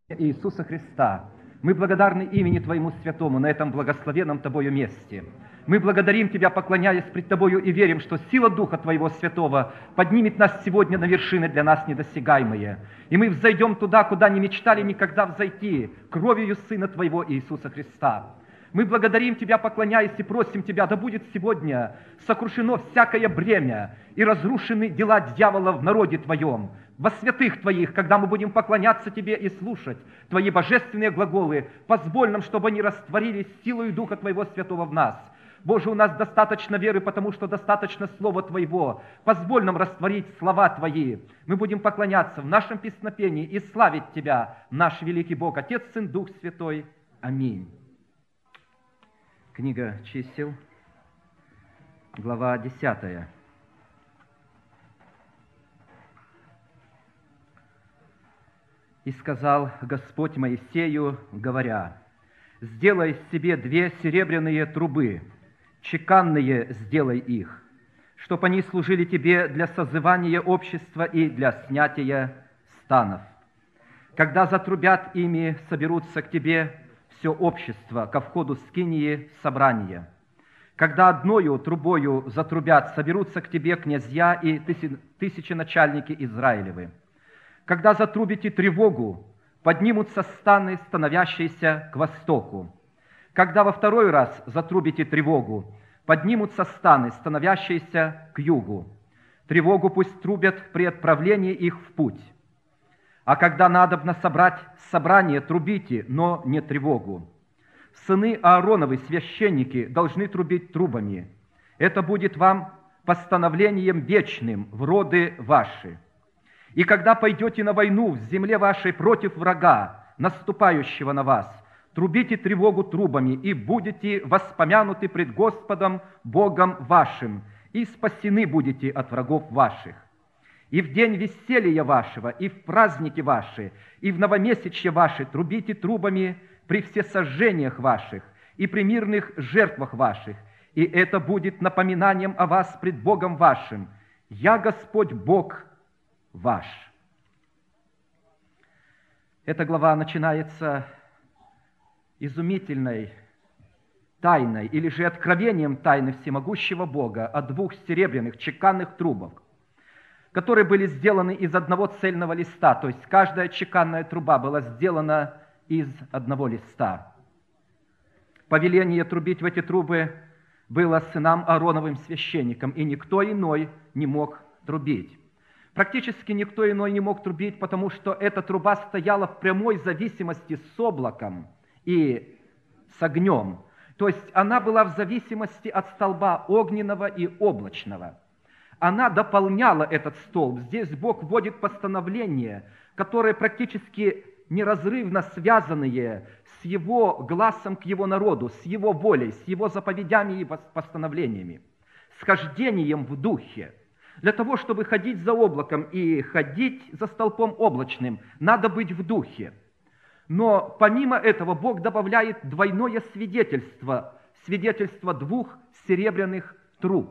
Иисуса Христа. Мы благодарны имени Твоему Святому на этом благословенном Тобою месте. Мы благодарим Тебя, поклоняясь пред Тобою, и верим, что сила Духа Твоего Святого поднимет нас сегодня на вершины для нас недосягаемые. И мы взойдем туда, куда не мечтали никогда взойти, кровью Сына Твоего Иисуса Христа. Мы благодарим Тебя, поклоняясь, и просим Тебя, да будет сегодня сокрушено всякое бремя и разрушены дела дьявола в народе Твоем, во святых Твоих, когда мы будем поклоняться Тебе и слушать Твои божественные глаголы, позволь нам, чтобы они растворились силою Духа Твоего Святого в нас. Боже, у нас достаточно веры, потому что достаточно Слова Твоего. Позволь нам растворить слова Твои. Мы будем поклоняться в нашем песнопении и славить Тебя, наш великий Бог, Отец, Сын, Дух Святой. Аминь. Книга чисел, глава 10. «И сказал Господь Моисею, говоря, сделай себе 2 серебряные трубы, чеканные сделай их, чтоб они служили тебе для созывания общества и для снятия станов. Когда затрубят ими, соберутся к тебе все общество ко входу скинии собрания. Когда одною трубою затрубят, соберутся к тебе князья и тысяченачальники Израилевы. Когда затрубите тревогу, поднимутся станы, становящиеся к востоку. Когда во второй раз затрубите тревогу, поднимутся станы, становящиеся к югу. Тревогу пусть трубят при отправлении их в путь. А когда надобно собрать собрание, трубите, но не тревогу. Сыны Аароновы, священники, должны трубить трубами. Это будет вам постановлением вечным в роды ваши. И когда пойдете на войну в земле вашей против врага, наступающего на вас, трубите тревогу трубами, и будете воспомянуты пред Господом Богом вашим, и спасены будете от врагов ваших. И в день веселья вашего, и в праздники ваши, и в новомесячье ваши трубите трубами при всесожжениях ваших, и при мирных жертвах ваших, и это будет напоминанием о вас пред Богом вашим. Я Господь Бог ваш». Эта глава начинается изумительной тайной, или же откровением тайны всемогущего Бога о 2 серебряных чеканных трубах, которые были сделаны из одного цельного листа, то есть каждая чеканная труба была сделана из одного листа. Повеление трубить в эти трубы было сынам Аароновым священникам, и никто иной не мог трубить. Практически никто иной не мог трубить, потому что эта труба стояла в прямой зависимости с облаком и с огнем. То есть она была в зависимости от столба огненного и облачного. Она дополняла этот столб. Здесь Бог вводит постановления, которые практически неразрывно связанные с Его глазом к Его народу, с Его волей, с Его заповедями и постановлениями, с хождением в духе. Для того, чтобы ходить за облаком и ходить за столпом облачным, надо быть в духе. Но помимо этого Бог добавляет двойное свидетельство, свидетельство 2 серебряных труб.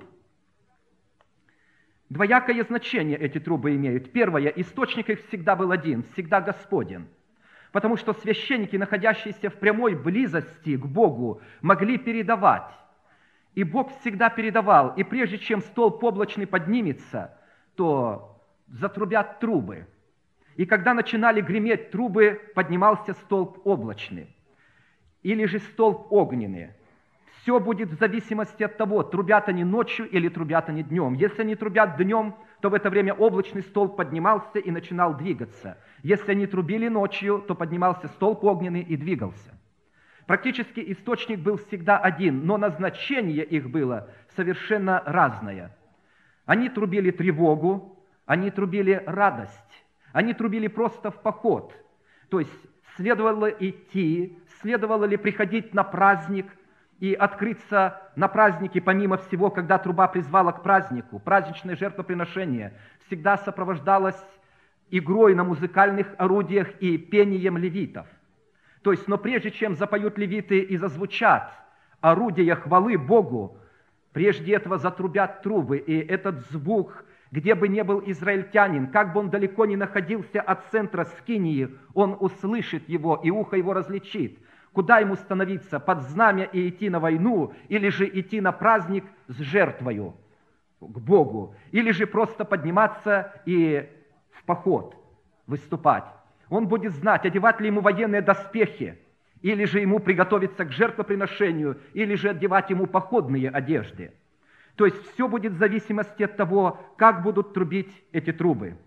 Двоякое значение эти трубы имеют. Первое, источник их всегда был один, всегда Господен. Потому что священники, находящиеся в прямой близости к Богу, могли передавать. И Бог всегда передавал. И прежде чем столб облачный поднимется, то затрубят трубы. И когда начинали греметь трубы, поднимался столб облачный. Или же столб огненный. Все будет в зависимости от того, трубят они ночью или трубят они днем. Если они трубят днем, то в это время облачный столб поднимался и начинал двигаться. Если они трубили ночью, то поднимался столб огненный и двигался. Практически источник был всегда один, но назначение их было совершенно разное. Они трубили тревогу, они трубили радость, они трубили просто в поход. То есть следовало идти, следовало ли приходить на праздник и открыться на празднике, помимо всего, когда труба призвала к празднику. Праздничное жертвоприношение всегда сопровождалось игрой на музыкальных орудиях и пением левитов. То есть, но прежде чем запоют левиты и зазвучат орудия хвалы Богу, прежде этого затрубят трубы, и этот звук Где бы ни был израильтянин, как бы он далеко не находился от центра Скинии, он услышит его, и ухо его различит. Куда ему становиться, под знамя и идти на войну, или же идти на праздник с жертвою к Богу, или же просто подниматься и в поход выступать. Он будет знать, одевать ли ему военные доспехи, или же ему приготовиться к жертвоприношению, или же одевать ему походные одежды. То есть все будет в зависимости от того, как будут трубить эти трубы.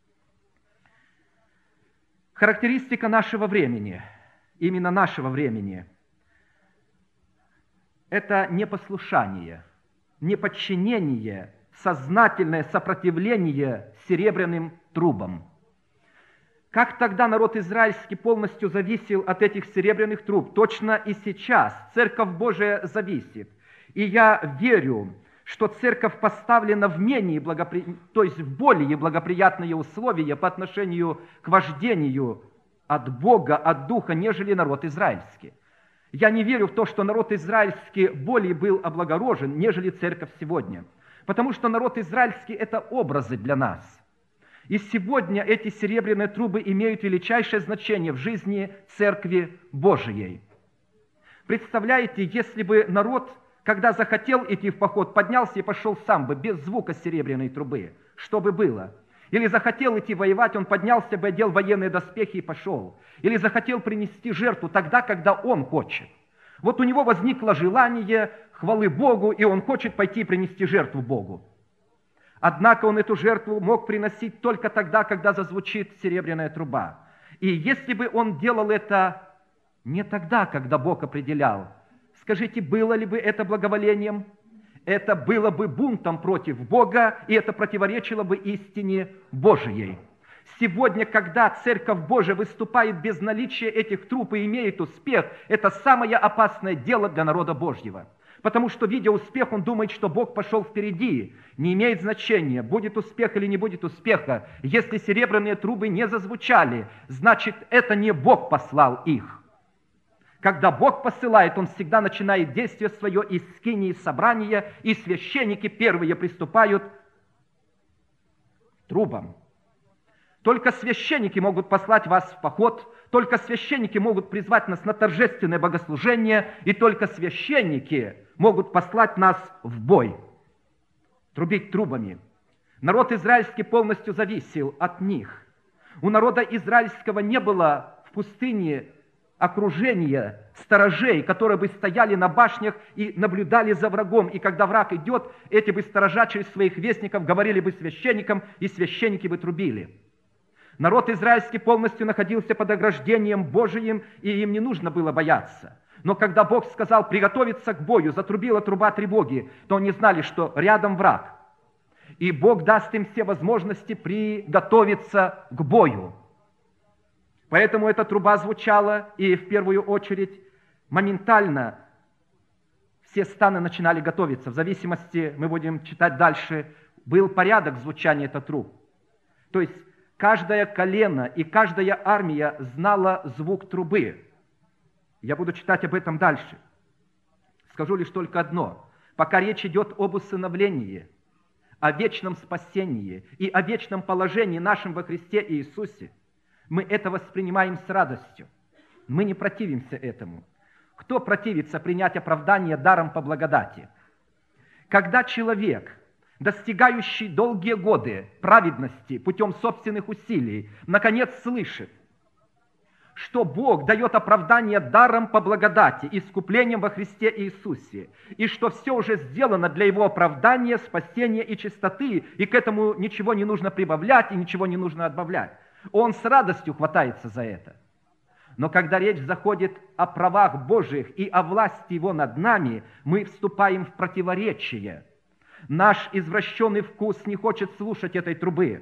Характеристика нашего времени, именно нашего времени, это непослушание, неподчинение, сознательное сопротивление серебряным трубам. Как тогда народ израильский полностью зависел от этих серебряных труб, точно и сейчас Церковь Божия зависит. И я верю, что Церковь поставлена в менее то есть в более благоприятные условия по отношению к вождению от Бога, от Духа, нежели народ израильский. Я не верю в то, что народ израильский более был облагорожен, нежели Церковь сегодня. Потому что народ израильский – это образы для нас. И сегодня эти серебряные трубы имеют величайшее значение в жизни Церкви Божией. Представляете, если бы народ, когда захотел идти в поход, поднялся и пошел сам бы, без звука серебряной трубы, что бы было? Или захотел идти воевать, он поднялся бы, одел военные доспехи и пошел. Или захотел принести жертву тогда, когда он хочет. Вот у него возникло желание хвалы Богу, и он хочет пойти принести жертву Богу. Однако он эту жертву мог приносить только тогда, когда зазвучит серебряная труба. И если бы он делал это не тогда, когда Бог определял, скажите, было ли бы это благоволением? Это было бы бунтом против Бога, и это противоречило бы истине Божией. Сегодня, когда Церковь Божия выступает без наличия этих труб и имеет успех, это самое опасное дело для народа Божьего. Потому что, видя успех, он думает, что Бог пошел впереди. Не имеет значения, будет успех или не будет успеха. Если серебряные трубы не зазвучали, значит, это не Бог послал их. Когда Бог посылает, Он всегда начинает действие свое из скинии собрания, и священники первые приступают к трубам. Только священники могут послать вас в поход, только священники могут призвать нас на торжественное богослужение, и только священники могут послать нас в бой, трубить трубами. Народ израильский полностью зависел от них. У народа израильского не было в пустыне окружения сторожей, которые бы стояли на башнях и наблюдали за врагом. И когда враг идет, эти бы сторожа через своих вестников говорили бы священникам, и священники бы трубили. Народ израильский полностью находился под ограждением Божиим, и им не нужно было бояться. Но когда Бог сказал приготовиться к бою, затрубила труба тревоги, то они знали, что рядом враг. И Бог даст им все возможности приготовиться к бою. Поэтому эта труба звучала, и в первую очередь моментально все станы начинали готовиться. В зависимости, мы будем читать дальше, был порядок звучания этой труб. То есть каждое колено и каждая армия знала звук трубы. Я буду читать об этом дальше. Скажу лишь только одно. Пока речь идет об усыновлении, о вечном спасении и о вечном положении нашем во Христе Иисусе, мы это воспринимаем с радостью. Мы не противимся этому. Кто противится принять оправдание даром по благодати? Когда человек, достигающий долгие годы праведности путем собственных усилий, наконец слышит, что Бог дает оправдание даром по благодати, искуплением во Христе Иисусе, и что все уже сделано для его оправдания, спасения и чистоты, и к этому ничего не нужно прибавлять и ничего не нужно отбавлять. Он с радостью хватается за это. Но когда речь заходит о правах Божьих и о власти Его над нами, мы вступаем в противоречие. Наш извращенный вкус не хочет слушать этой трубы.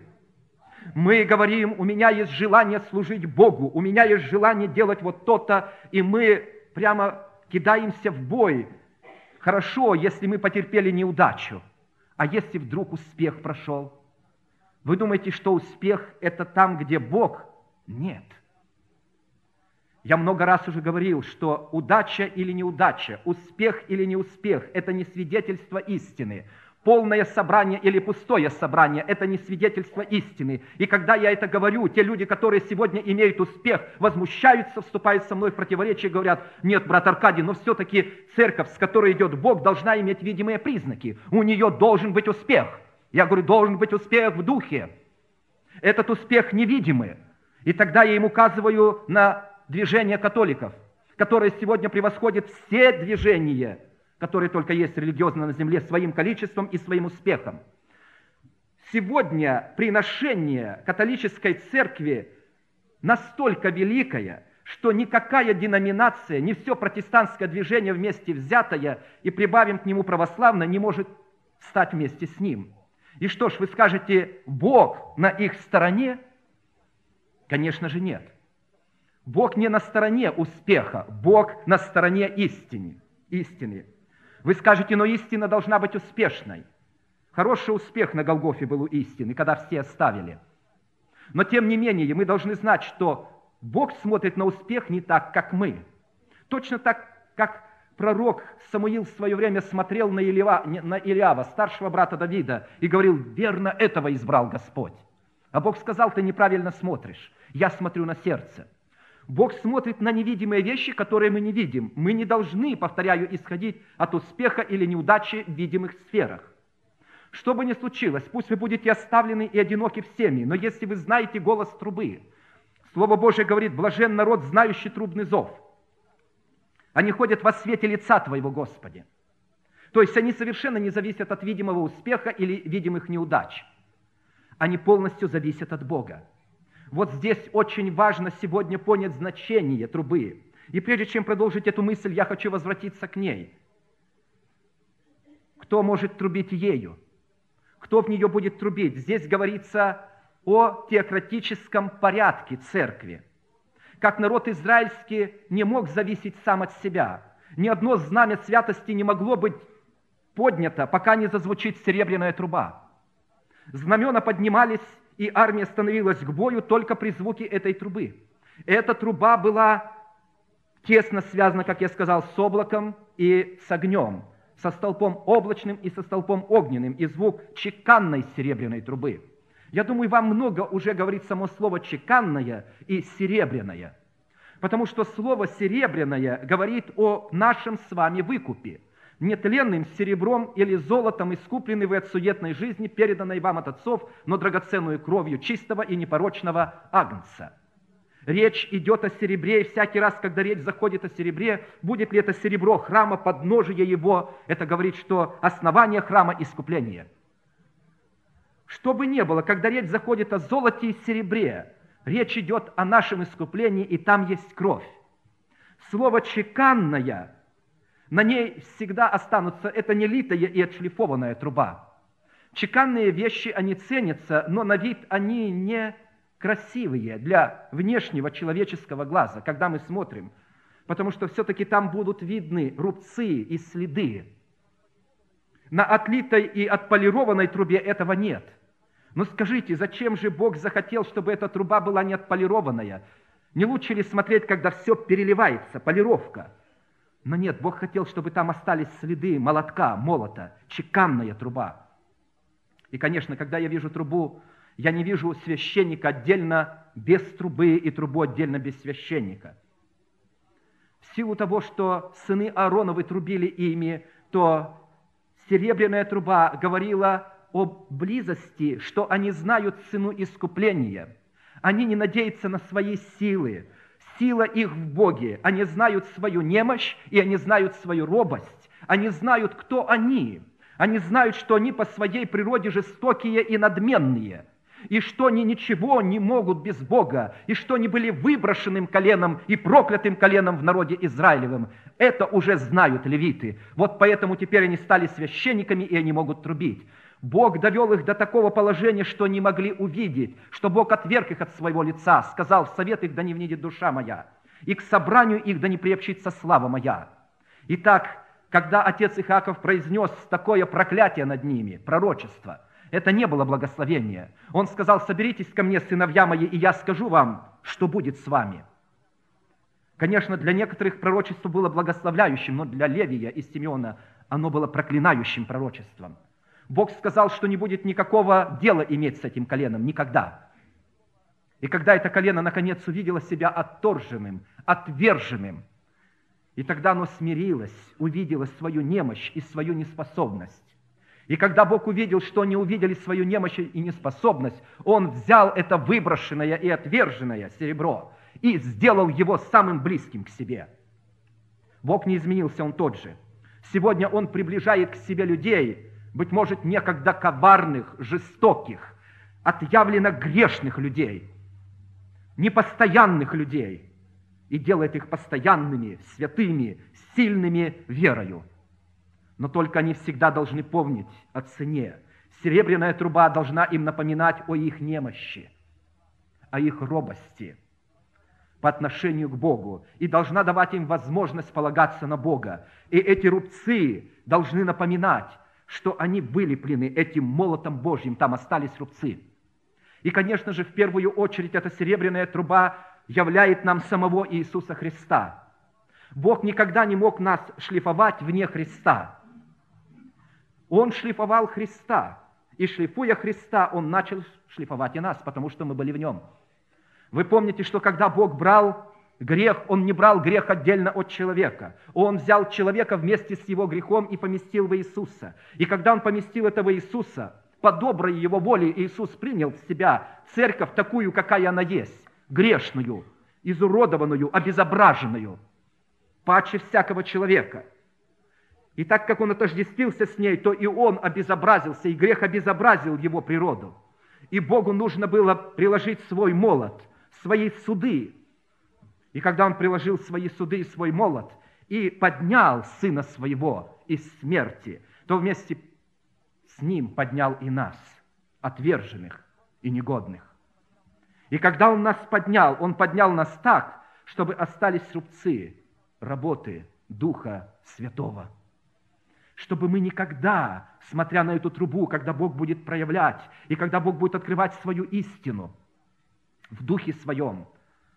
Мы говорим, у меня есть желание служить Богу, у меня есть желание делать вот то-то, и мы прямо кидаемся в бой. Хорошо, если мы потерпели неудачу, а если вдруг успех прошел? Вы думаете, что успех – это там, где Бог? Нет. Я много раз уже говорил, что удача или неудача, успех или неуспех – это не свидетельство истины. полное собрание или пустое собрание. Это не свидетельство истины. И когда я это говорю, те люди, которые сегодня имеют успех, возмущаются, вступают со мной в противоречие, говорят: нет, брат Аркадий, но все-таки церковь, с которой идет Бог, должна иметь видимые признаки. У нее должен быть успех. Я говорю, должен быть успех в духе. Этот успех невидимый. И тогда я им указываю на движение католиков, которое сегодня превосходит все движения, которые только есть религиозно на земле, своим количеством и своим успехом. Сегодня приношение католической церкви настолько великое, что никакая деноминация, не все протестантское движение вместе взятое и прибавим к нему православное, не может стать вместе с ним. И что ж, вы скажете, Бог на их стороне? Конечно же нет. Бог не на стороне успеха, Бог на стороне истины. Вы скажете, но истина должна быть успешной. Хороший успех на Голгофе был у истины, когда все оставили. Но тем не менее, мы должны знать, что Бог смотрит на успех не так, как мы. Точно так, как пророк Самуил в свое время смотрел на Илиава, старшего брата Давида, и говорил: верно, этого избрал Господь. А Бог сказал: ты неправильно смотришь, я смотрю на сердце. Бог смотрит на невидимые вещи, которые мы не видим. Мы не должны, повторяю, исходить от успеха или неудачи в видимых сферах. Что бы ни случилось, пусть вы будете оставлены и одиноки в семье, но если вы знаете голос трубы, Слово Божие говорит: блажен народ, знающий трубный зов. Они ходят во свете лица Твоего, Господи. То есть они совершенно не зависят от видимого успеха или видимых неудач. Они полностью зависят от Бога. Вот здесь очень важно сегодня понять значение трубы. И прежде чем продолжить эту мысль, я хочу возвратиться к ней. Кто может трубить ею? Кто в нее будет трубить? Здесь говорится о теократическом порядке церкви. Как народ израильский не мог зависеть сам от себя. Ни одно знамя святости не могло быть поднято, пока не зазвучит серебряная труба. Знамена поднимались, и армия становилась к бою только при звуке этой трубы. Эта труба была тесно связана, как я сказал, с облаком и с огнем, со столпом облачным и со столпом огненным, и звук чеканной серебряной трубы. Я думаю, вам много уже говорит само слово «чеканная» и «серебряная», потому что слово «серебряная» говорит о нашем с вами выкупе. Нетленным серебром или золотом искуплены вы от суетной жизни, переданной вам от отцов, но драгоценную кровью чистого и непорочного агнца. Речь идет о серебре, и всякий раз, когда речь заходит о серебре, будет ли это серебро храма, подножие его, это говорит, что основание храма – искупление. Что бы ни было, когда речь заходит о золоте и серебре, речь идет о нашем искуплении, и там есть кровь. Слово «чеканная», на ней всегда останутся, это не литая и отшлифованная труба. Чеканные вещи, они ценятся, но на вид они не красивые для внешнего человеческого глаза, когда мы смотрим, потому что все-таки там будут видны рубцы и следы. На отлитой и отполированной трубе этого нет. Но скажите, зачем же Бог захотел, чтобы эта труба была не отполированная? Не лучше ли смотреть, когда все переливается, полировка? Но нет, Бог хотел, чтобы там остались следы молотка, молота, чеканная труба. И, конечно, когда я вижу трубу, я не вижу священника отдельно без трубы и трубу отдельно без священника. В силу того, что сыны Аароновы трубили ими, то серебряная труба говорила о близости, что они знают цену искупления. Они не надеются на свои силы. Сила их в Боге. Они знают свою немощь, и они знают свою робость. Они знают, кто они. Они знают, что они по своей природе жестокие и надменные, и что они ничего не могут без Бога, и что они были выброшенным коленом и проклятым коленом в народе Израилевым. Это уже знают левиты. Вот поэтому теперь они стали священниками, и они могут трубить. Бог довел их до такого положения, что не могли увидеть, что Бог отверг их от своего лица, сказал: в совет их да не внидит душа моя, и к собранию их да не приобщится слава моя. Итак, когда отец Иаков произнес такое проклятие над ними, пророчество, это не было благословение. Он сказал: соберитесь ко мне, сыновья мои, и я скажу вам, что будет с вами. Конечно, для некоторых пророчество было благословляющим, но для Левия и Симеона оно было проклинающим пророчеством. Бог сказал, что не будет никакого дела иметь с этим коленом, никогда. И когда это колено наконец увидело себя отторженным, отверженным, и тогда оно смирилось, увидело свою немощь и свою неспособность. И когда Бог увидел, что они увидели свою немощь и неспособность, Он взял это выброшенное и отверженное серебро и сделал его самым близким к себе. Бог не изменился, Он тот же. Сегодня Он приближает к себе людей, быть может, некогда коварных, жестоких, отъявленно грешных людей, непостоянных людей, и делает их постоянными, святыми, сильными верою. Но только они всегда должны помнить о цене. Серебряная труба должна им напоминать о их немощи, о их робости по отношению к Богу, и должна давать им возможность полагаться на Бога. И эти рубцы должны напоминать, что они были плены этим молотом Божьим, там остались рубцы. И, конечно же, в первую очередь эта серебряная труба являет нам самого Иисуса Христа. Бог никогда не мог нас шлифовать вне Христа. Он шлифовал Христа, и шлифуя Христа, Он начал шлифовать и нас, потому что мы были в Нем. Вы помните, что когда Бог брал грех, Он не брал грех отдельно от человека. Он взял человека вместе с его грехом и поместил в Иисуса. И когда Он поместил этого Иисуса, по доброй Его воле Иисус принял в себя церковь такую, какая она есть, грешную, изуродованную, обезображенную, паче всякого человека. И так как Он отождествился с ней, то и Он обезобразился, и грех обезобразил его природу. И Богу нужно было приложить свой молот, свои суды. И когда Он приложил свои суды и свой молот, и поднял Сына Своего из смерти, то вместе с Ним поднял и нас, отверженных и негодных. И когда Он нас поднял, Он поднял нас так, чтобы остались рубцы работы Духа Святого. Чтобы мы никогда, смотря на эту трубу, когда Бог будет проявлять, и когда Бог будет открывать свою истину в Духе Своем,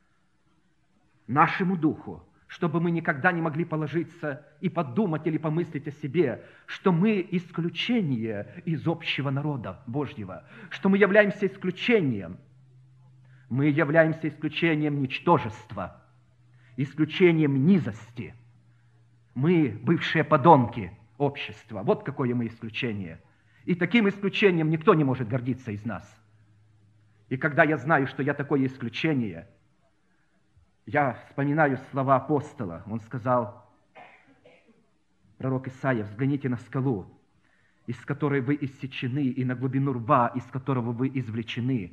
нашему Духу, чтобы мы никогда не могли положиться и подумать или помыслить о себе, что мы исключение из общего народа Божьего, что мы являемся исключением. Мы являемся исключением ничтожества, исключением низости. Мы бывшие подонки общества. Вот какое мы исключение. И таким исключением никто не может гордиться из нас. И когда я знаю, что я такое исключение, я вспоминаю слова апостола. Он сказал, пророк Исаия, взгляните на скалу, из которой вы иссечены, и на глубину рва, из которого вы извлечены.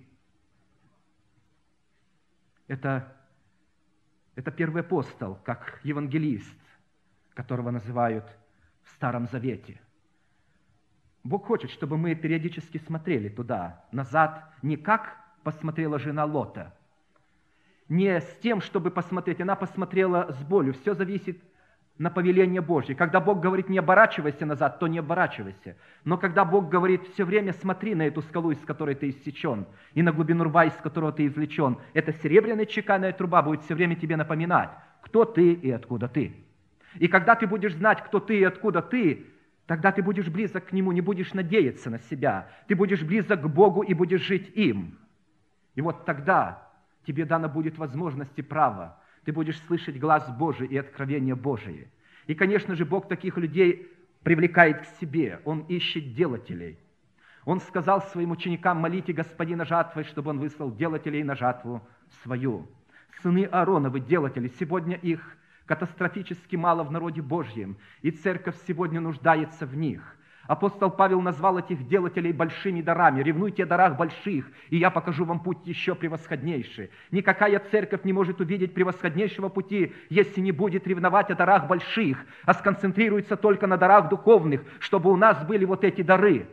Это первый апостол, как евангелист, которого называют в Старом Завете. Бог хочет, чтобы мы периодически смотрели туда, назад, не как посмотрела жена Лота, не с тем, чтобы посмотреть, она посмотрела с болью. Все зависит на повеление Божье. Когда Бог говорит, не оборачивайся назад, то не оборачивайся. Но когда Бог говорит, все время смотри на эту скалу, из которой ты иссечен, и на глубину рва, из которого ты извлечен, эта серебряная чеканная труба будет все время тебе напоминать, кто ты и откуда ты. И когда ты будешь знать, кто ты и откуда ты, тогда ты будешь близок к Нему, не будешь надеяться на себя. Ты будешь близок к Богу и будешь жить им. И вот тогда тебе дана будет возможность и право. Ты будешь слышать глаз Божий и откровение Божие. И, конечно же, Бог таких людей привлекает к себе. Он ищет делателей. Он сказал своим ученикам, молите Господина жатвы, чтобы Он выслал делателей на жатву свою. Сыны Аароновы, делатели, сегодня их катастрофически мало в народе Божьем, и церковь сегодня нуждается в них. Апостол Павел назвал этих делателей большими дарами. Ревнуйте о дарах больших, и я покажу вам путь еще превосходнейший. Никакая церковь не может увидеть превосходнейшего пути, если не будет ревновать о дарах больших, а сконцентрируется только на дарах духовных, чтобы у нас были вот эти дары.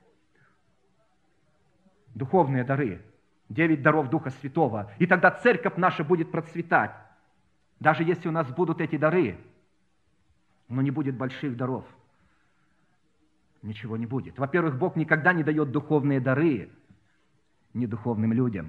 Духовные дары. 9 даров Духа Святого. И тогда церковь наша будет процветать. Даже если у нас будут эти дары, но не будет больших даров, ничего не будет. Во-первых, Бог никогда не дает духовные дары недуховным людям.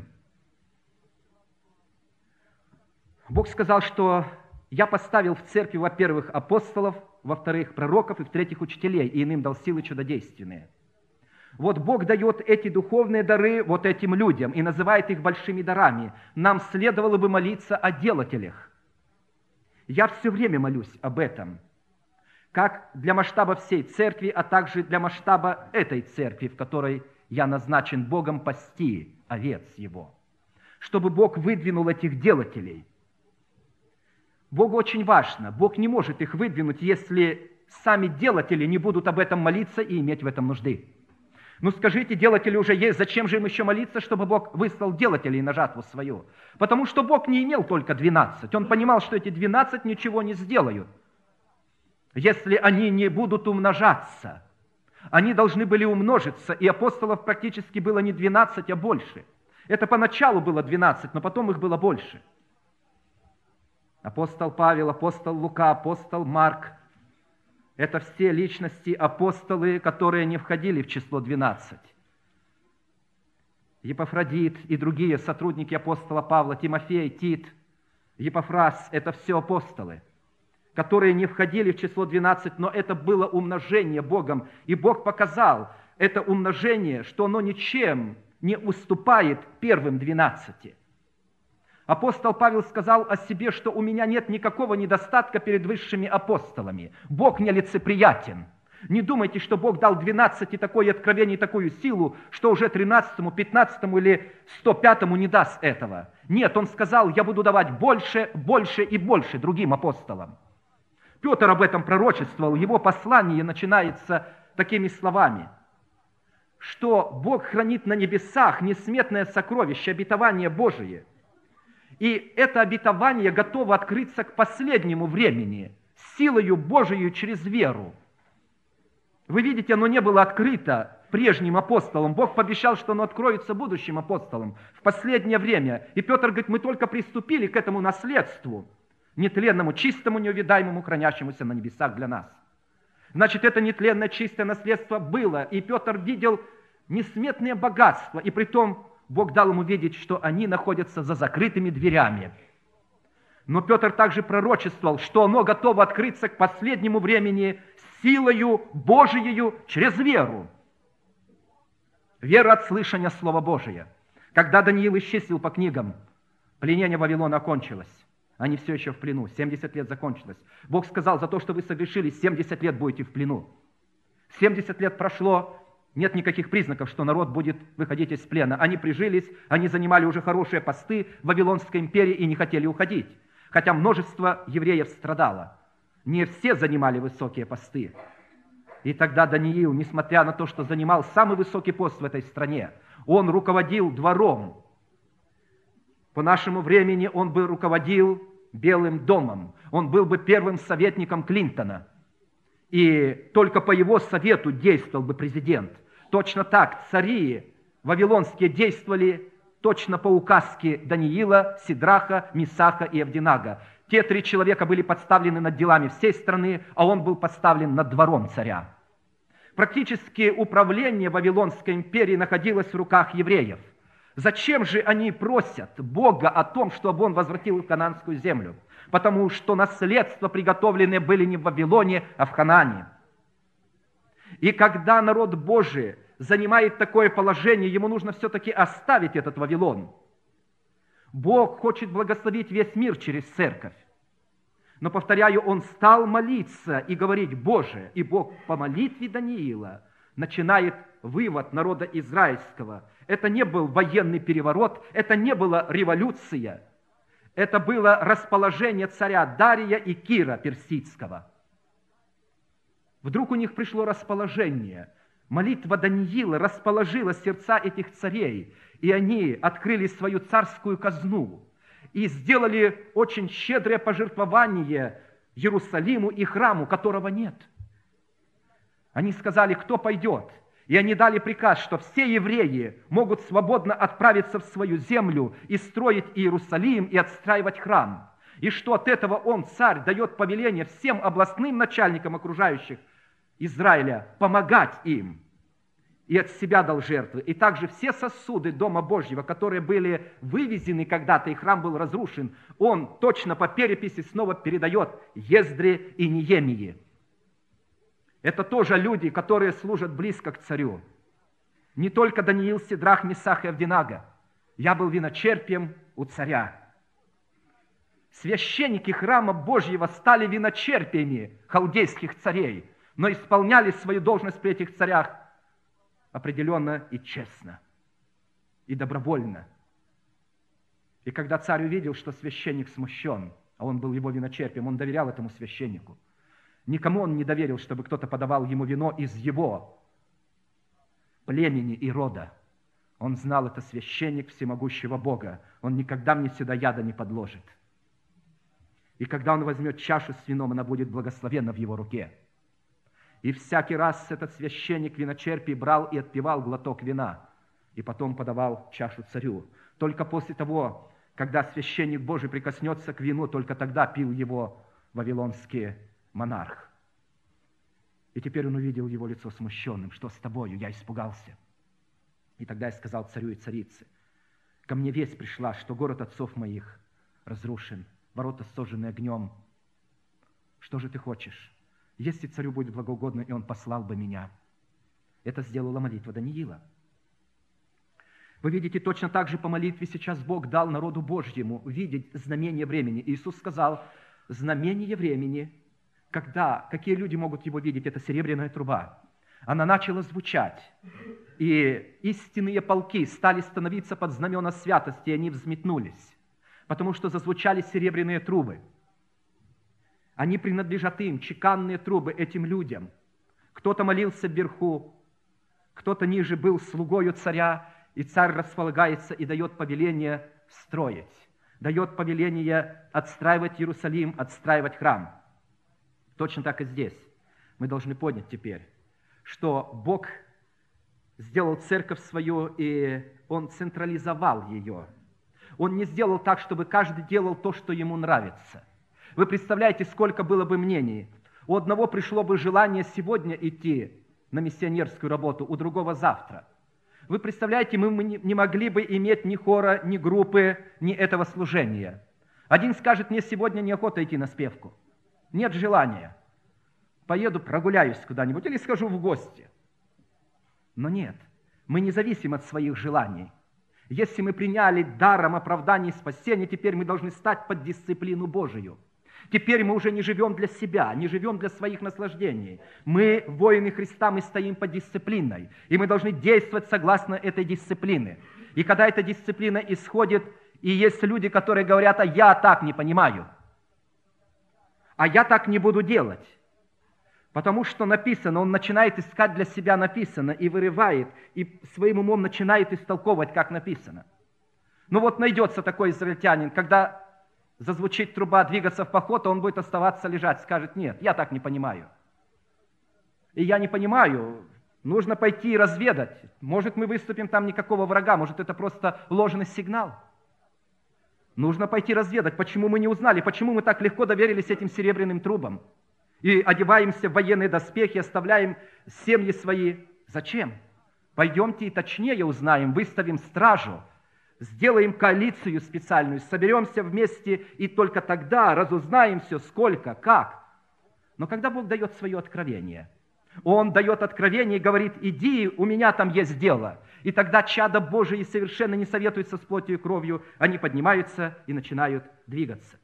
Бог сказал, что я поставил в церкви, во-первых, апостолов, во-вторых, пророков, и в-третьих, учителей, и иным дал силы чудодейственные. Вот Бог дает эти духовные дары вот этим людям и называет их большими дарами. Нам следовало бы молиться о делателях. Я все время молюсь об этом, как для масштаба всей церкви, а также для масштаба этой церкви, в которой я назначен Богом пасти овец Его, чтобы Бог выдвинул этих делателей. Богу очень важно, Бог не может их выдвинуть, если сами делатели не будут об этом молиться и иметь в этом нужды. Ну скажите, делатели уже есть, зачем же им еще молиться, чтобы Бог выслал делателей на жатву свою? Потому что Бог не имел только 12. Он понимал, что эти 12 ничего не сделают, если они не будут умножаться. Они должны были умножиться, и апостолов практически было не 12, а больше. Это поначалу было 12, но потом их было больше. Апостол Павел, апостол Лука, апостол Марк – это все личности, апостолы, которые не входили в число 12. Епафродит и другие сотрудники апостола Павла, Тимофей, Тит, Епафрас – это все апостолы, которые не входили в число 12, но это было умножение Богом. И Бог показал это умножение, что оно ничем не уступает первым 12. Апостол Павел сказал о себе, что у меня нет никакого недостатка перед высшими апостолами. Бог нелицеприятен. Не думайте, что Бог дал 12 такое откровение, такую силу, что уже 13-му, 15-му или 105-му не даст этого. Нет, Он сказал, я буду давать больше, больше и больше другим апостолам. Петр об этом пророчествовал, его послание начинается такими словами, что Бог хранит на небесах несметное сокровище, обетование Божие. И это обетование готово открыться к последнему времени, силою Божией через веру. Вы видите, оно не было открыто прежним апостолам. Бог пообещал, что оно откроется будущим апостолам в последнее время. И Петр говорит, мы только приступили к этому наследству, нетленному, чистому, неувидаемому, хранящемуся на небесах для нас. Значит, это нетленное, чистое наследство было. И Петр видел несметные богатства, и притом Бог дал ему видеть, что они находятся за закрытыми дверями. Но Петр также пророчествовал, что оно готово открыться к последнему времени силою Божией через веру. Вера от слышания Слова Божия. Когда Даниил исчислил по книгам, пленение Вавилона окончилось. Они все еще в плену. 70 лет закончилось. Бог сказал, за то, что вы согрешили, 70 лет будете в плену. 70 лет прошло, нет никаких признаков, что народ будет выходить из плена. Они прижились, они занимали уже хорошие посты в Вавилонской империи и не хотели уходить. Хотя множество евреев страдало. Не все занимали высокие посты. И тогда Даниил, несмотря на то, что занимал самый высокий пост в этой стране, он руководил двором. По нашему времени он бы руководил Белым домом. Он был бы первым советником Клинтона. И только по его совету действовал бы президент. Точно так цари вавилонские действовали точно по указке Даниила, Сидраха, Мисаха и Авдинага. Те 3 человека были подставлены над делами всей страны, а он был поставлен над двором царя. Практически управление Вавилонской империи находилось в руках евреев. Зачем же они просят Бога о том, чтобы Он возвратил их в Ханаанскую землю? Потому что наследства приготовленные были не в Вавилоне, а в Ханаане. И когда народ Божий занимает такое положение, ему нужно все-таки оставить этот Вавилон. Бог хочет благословить весь мир через церковь. Но, повторяю, он стал молиться и говорить, Боже, и Бог по молитве Даниила начинает вывод народа израильского. Это не был военный переворот, это не была революция, это было расположение царя Дария и Кира персидского. Вдруг у них пришло расположение. Молитва Даниила расположила сердца этих царей, и они открыли свою царскую казну и сделали очень щедрое пожертвование Иерусалиму и храму, которого нет. Они сказали, кто пойдет? И они дали приказ, что все евреи могут свободно отправиться в свою землю и строить Иерусалим, и отстраивать храм. И что от этого он, царь, дает повеление всем областным начальникам окружающих Израиля помогать им. И от себя дал жертвы. И также все сосуды Дома Божьего, которые были вывезены когда-то, и храм был разрушен, он точно по переписи снова передает Ездре и Неемии. Это тоже люди, которые служат близко к царю. Не только Даниил, Сидрах, Месах и Авдинага. Я был виночерпием у царя. Священники храма Божьего стали виночерпиями халдейских царей, но исполняли свою должность при этих царях определенно и честно, и добровольно. И когда царь увидел, что священник смущен, а он был его виночерпием, он доверял этому священнику. Никому он не доверил, чтобы кто-то подавал ему вино из его племени и рода. Он знал, это священник всемогущего Бога. Он никогда мне сюда яда не подложит. И когда он возьмет чашу с вином, она будет благословенна в его руке. И всякий раз этот священник виночерпий брал и отпивал глоток вина, и потом подавал чашу царю. Только после того, когда священник Божий прикоснется к вину, только тогда пил его вавилонский монарх. И теперь он увидел его лицо смущенным. Что с тобою? Я испугался. И тогда я сказал царю и царице: ко мне весть пришла, что город отцов моих разрушен, ворота сожжены огнем. Что же ты хочешь? Если царю будет благоугодно, и он послал бы меня. Это сделала молитва Даниила. Вы видите, точно так же по молитве сейчас Бог дал народу Божьему видеть знамение времени. Иисус сказал: знамение времени, когда, какие люди могут его видеть, это серебряная труба. Она начала звучать, и истинные полки стали становиться под знамена святости, и они взметнулись, потому что зазвучали серебряные трубы. Они принадлежат им, чеканные трубы, этим людям. Кто-то молился вверху, кто-то ниже был слугою царя, и царь располагается и дает повеление строить, дает повеление отстраивать Иерусалим, отстраивать храм. Точно так и здесь. Мы должны понять теперь, что Бог сделал церковь свою, и Он централизовал ее. Он не сделал так, чтобы каждый делал то, что ему нравится. Вы представляете, сколько было бы мнений. У одного пришло бы желание сегодня идти на миссионерскую работу, у другого завтра. Вы представляете, мы не могли бы иметь ни хора, ни группы, ни этого служения. Один скажет: мне сегодня неохота идти на спевку. Нет желания. Поеду, прогуляюсь куда-нибудь или схожу в гости. Но нет, мы не зависим от своих желаний. Если мы приняли даром оправдания и спасения, теперь мы должны стать под дисциплину Божию. Теперь мы уже не живем для себя, не живем для своих наслаждений. Мы, воины Христа, мы стоим под дисциплиной, и мы должны действовать согласно этой дисциплине. И когда эта дисциплина исходит, и есть люди, которые говорят: а я так не понимаю, а я так не буду делать. Потому что написано, он начинает искать для себя написано, и вырывает, и своим умом начинает истолковывать, как написано. Ну вот найдется такой израильтянин, когда зазвучит труба, двигаться в поход, а он будет оставаться лежать, скажет: нет, я так не понимаю. И я не понимаю, нужно пойти и разведать. Может, мы выступим там никакого врага, может, это просто ложный сигнал. Нужно пойти разведать, почему мы не узнали, почему мы так легко доверились этим серебряным трубам. И одеваемся в военные доспехи, оставляем семьи свои. Зачем? Пойдемте и точнее узнаем, выставим стражу, сделаем коалицию специальную, соберемся вместе, и только тогда разузнаем все, сколько, как. Но когда Бог дает свое откровение, Он дает откровение и говорит: иди, у меня там есть дело. И тогда чада Божии совершенно не советуются с плотью и кровью, они поднимаются и начинают двигаться.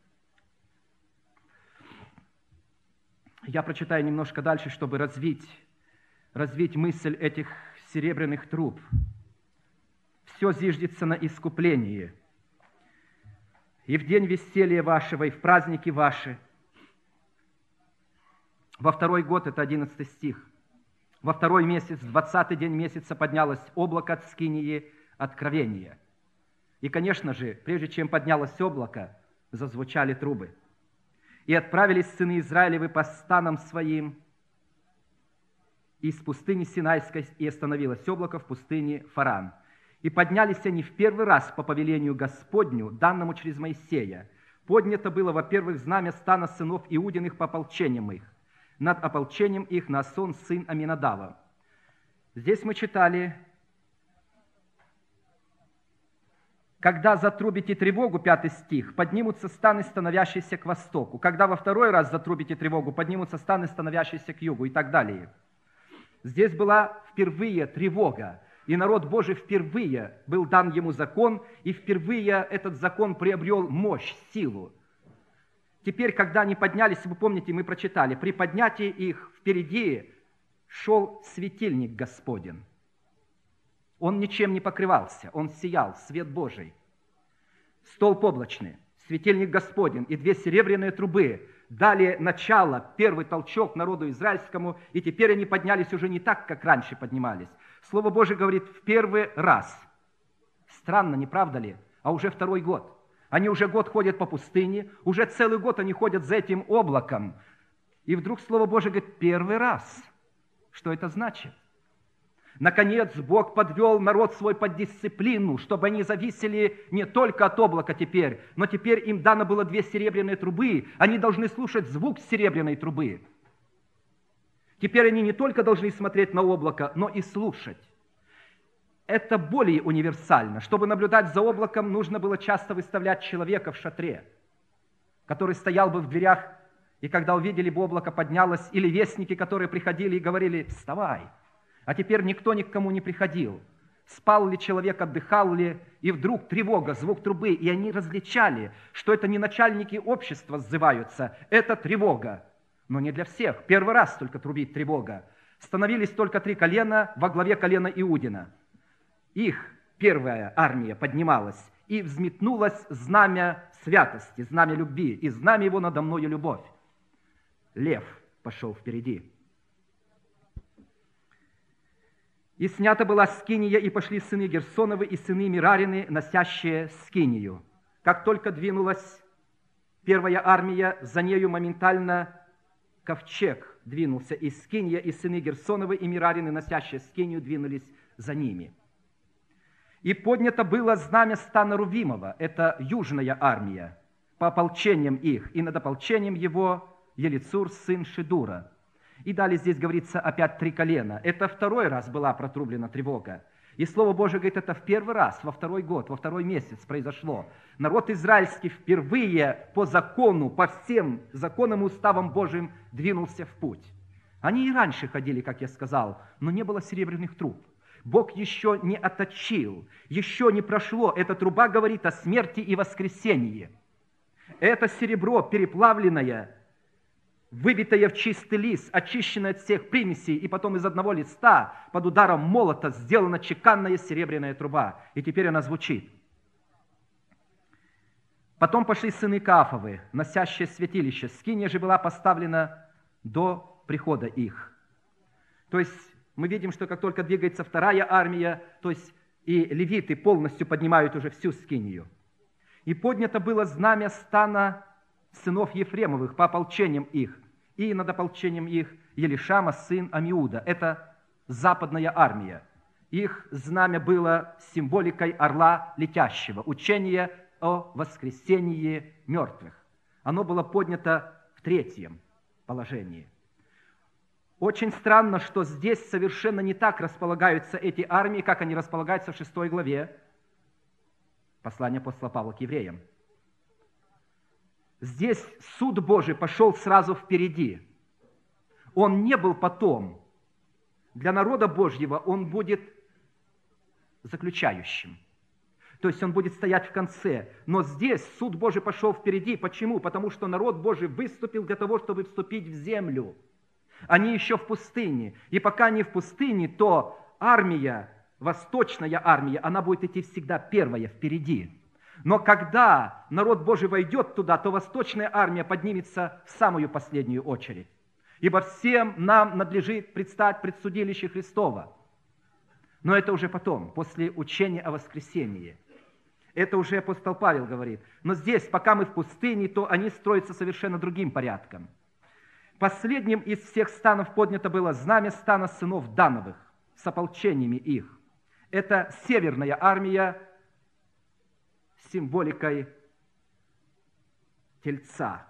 Я прочитаю немножко дальше, чтобы развить мысль этих серебряных труб. Все зиждется на искуплении. И в день веселья вашего, и в праздники ваши. Во второй год, это 11 стих, во второй месяц, 20-й день месяца поднялось облако от скинии откровения. И, конечно же, прежде чем поднялось облако, зазвучали трубы. И отправились сыны Израилевы по станам своим из пустыни Синайской, и остановилось облако в пустыне Фаран. И поднялись они в первый раз по повелению Господню, данному через Моисея. Поднято было, во-первых, знамя стана сынов Иудиных по ополчениям их. Над ополчением их Наасон, сын Аминадава. Здесь мы читали: когда затрубите тревогу, 5 стих, поднимутся станы, становящиеся к востоку. Когда во второй раз затрубите тревогу, поднимутся станы, становящиеся к югу, и так далее. Здесь была впервые тревога. И народ Божий впервые был дан ему закон, и впервые этот закон приобрел мощь, силу. Теперь, когда они поднялись, вы помните, мы прочитали, при поднятии их впереди шел светильник Господень. Он ничем не покрывался, он сиял, свет Божий. Столб облачный, светильник Господень и 2 серебряные трубы дали начало, первый толчок народу израильскому, и теперь они поднялись уже не так, как раньше поднимались. Слово Божие говорит, в первый раз. Странно, не правда ли? А уже 2-й год. Они уже год ходят по пустыне, уже целый год они ходят за этим облаком. И вдруг Слово Божие говорит, первый раз. Что это значит? Наконец, Бог подвел народ свой под дисциплину, чтобы они зависели не только от облака теперь, но теперь им дано было 2 серебряные трубы. Они должны слушать звук серебряной трубы. Теперь они не только должны смотреть на облако, но и слушать. Это более универсально. Чтобы наблюдать за облаком, нужно было часто выставлять человека в шатре, который стоял бы в дверях, и когда увидели бы облако поднялось, или вестники, которые приходили и говорили «вставай». А теперь никто ни к кому не приходил. Спал ли человек, отдыхал ли, и вдруг тревога, звук трубы, и они различали, что это не начальники общества сзываются, это тревога. Но не для всех. Первый раз только трубит тревога. Становились только 3 колена во главе колена Иудина. Их первая армия поднималась, и взметнулось знамя святости, знамя любви, и знамя его надо мною любовь. Лев пошел впереди. И снята была скиния, и пошли сыны Герсоновы и сыны Мерарины, носящие скинию. Как только двинулась первая армия, за нею моментально ковчег двинулся из скиния, и сыны Герсоновы и Мерарины, носящие скинию, двинулись за ними. И поднято было знамя стана Рувимова, это южная армия, по ополчениям их, и над ополчением его Елицур, сын Шедура. И далее здесь говорится опять 3 колена. Это 2-й раз была протрублена тревога. И Слово Божие говорит, это в первый раз, во 2-й год, во 2-й месяц произошло. Народ израильский впервые по закону, по всем законам и уставам Божьим двинулся в путь. Они и раньше ходили, как я сказал, но не было серебряных труб. Бог еще не отточил, еще не прошло. Эта труба говорит о смерти и воскресении. Это серебро переплавленное, выбитое в чистый лист, очищенное от всех примесей, и потом из одного листа под ударом молота сделана чеканная серебряная труба. И теперь она звучит. Потом пошли сыны Каафовы, носящие святилище. Скиния же была поставлена до прихода их. То есть мы видим, что как только двигается 2-я армия, то есть и левиты полностью поднимают уже всю скинию. И поднято было знамя стана сынов Ефремовых по ополчениям их, и над ополчением их Елишама, сын Амиуда. Это западная армия. Их знамя было символикой орла летящего, учение о воскресении мертвых. Оно было поднято в 3-м положении. Очень странно, что здесь совершенно не так располагаются эти армии, как они располагаются в 6 главе послания апостола Павла к евреям. Здесь суд Божий пошел сразу впереди. Он не был потом. Для народа Божьего он будет заключающим. То есть он будет стоять в конце. Но здесь суд Божий пошел впереди. Почему? Потому что народ Божий выступил для того, чтобы вступить в землю. Они еще в пустыне. И пока они в пустыне, то армия, восточная армия, она будет идти всегда первая впереди. Но когда народ Божий войдет туда, то восточная армия поднимется в самую последнюю очередь. Ибо всем нам надлежит предстать пред судилище Христова. Но это уже потом, после учения о воскресении. Это уже апостол Павел говорит. Но здесь, пока мы в пустыне, то они строятся совершенно другим порядком. Последним из всех станов поднято было знамя стана сынов Дановых с ополчениями их. Это северная армия с символикой тельца.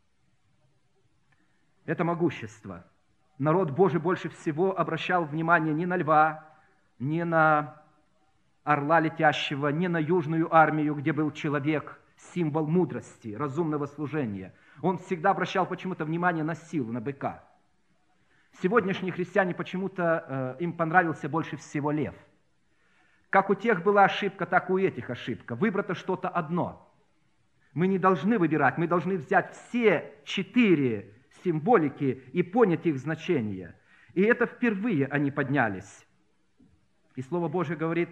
Это могущество. Народ Божий больше всего обращал внимание не на льва, не на орла летящего, не на южную армию, где был человек, символ мудрости, разумного служения. Он всегда обращал почему-то внимание на силу, на быка. Сегодняшние христиане почему-то им понравился больше всего лев. Как у тех была ошибка, так и у этих ошибка. Выбрато что-то одно. Мы не должны выбирать, мы должны взять все 4 символики и понять их значение. И это впервые они поднялись. И Слово Божие говорит,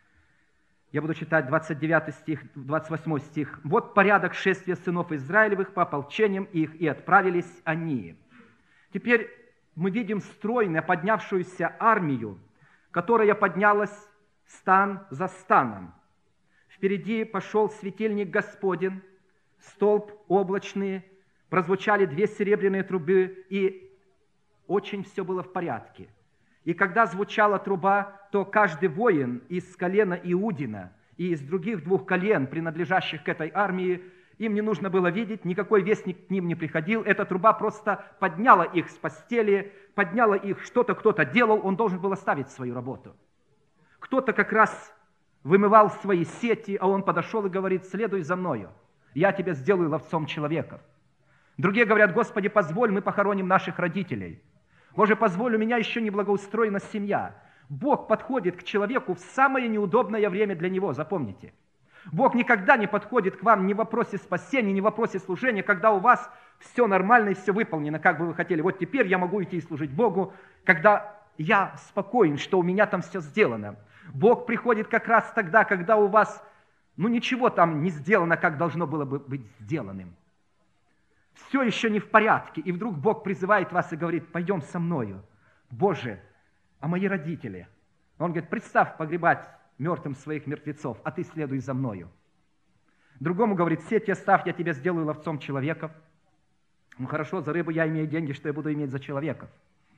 я буду читать 29 стих, 28 стих. «Вот порядок шествия сынов Израилевых по ополчениям их, и отправились они». Теперь мы видим стройно поднявшуюся армию, которая поднялась стан за станом. Впереди пошел светильник Господень, столб облачный, прозвучали 2 серебряные трубы, и очень все было в порядке. И когда звучала труба, то каждый воин из колена Иудина и из других 2 колен, принадлежащих к этой армии, им не нужно было видеть, никакой вестник к ним не приходил. Эта труба просто подняла их с постели, подняла их, что-то кто-то делал, он должен был оставить свою работу. Кто-то как раз вымывал свои сети, а он подошел и говорит, следуй за мною, я тебя сделаю ловцом человеков. Другие говорят, Господи, позволь, мы похороним наших родителей. Боже, позволь, у меня еще не благоустроена семья. Бог подходит к человеку в самое неудобное время для него, запомните. Бог никогда не подходит к вам ни в вопросе спасения, ни в вопросе служения, когда у вас все нормально и все выполнено, как бы вы хотели. Вот теперь я могу идти и служить Богу, когда я спокоен, что у меня там все сделано. Бог приходит как раз тогда, когда у вас, ничего там не сделано, как должно было бы быть сделанным. Все еще не в порядке, и вдруг Бог призывает вас и говорит, пойдем со мною. Боже, а мои родители? Он говорит, представь погребать мертвым своих мертвецов, а ты следуй за мною. Другому говорит, сеть оставь, я тебя сделаю ловцом человеков. Хорошо, за рыбу я имею деньги, что я буду иметь за человеков?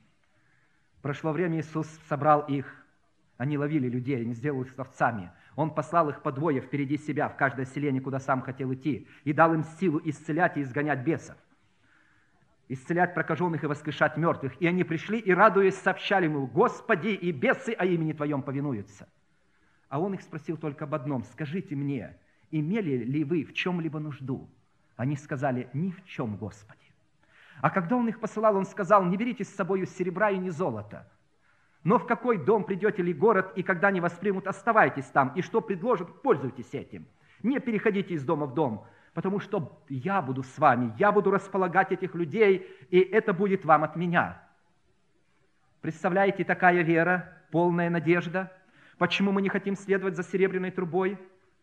Прошло время, Иисус собрал их, они ловили людей, они сделали их ловцами. Он послал их по 2 впереди себя в каждое селение, куда сам хотел идти, и дал им силу исцелять и изгонять бесов, исцелять прокаженных и воскрешать мертвых. И они пришли и, радуясь, сообщали ему, Господи, и бесы о имени Твоем повинуются. А он их спросил только об одном, скажите мне, имели ли вы в чем-либо нужду? Они сказали, ни в чем, Господи. А когда он их посылал, он сказал, не берите с собою серебра и ни золота, но в какой дом придете ли город, и когда не воспримут, оставайтесь там, и что предложат, пользуйтесь этим. Не переходите из дома в дом, потому что я буду с вами, я буду располагать этих людей, и это будет вам от меня. Представляете, такая вера, полная надежда. Почему мы не хотим следовать за серебряной трубой?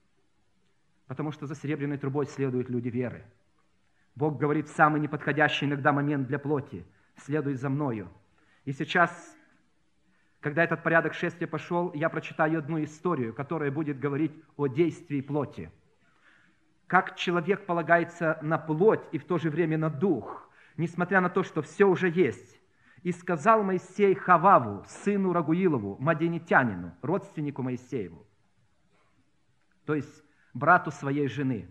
Потому что за серебряной трубой следуют люди веры. Бог говорит в самый неподходящий иногда момент для плоти, следуй за мною. И сейчас, когда этот порядок шествия пошел, я прочитаю одну историю, которая будет говорить о действии плоти. Как человек полагается на плоть и в то же время на дух, несмотря на то, что все уже есть. «И сказал Моисей Хававу, сыну Рагуилову, мадианитянину, родственнику Моисееву», то есть брату своей жены.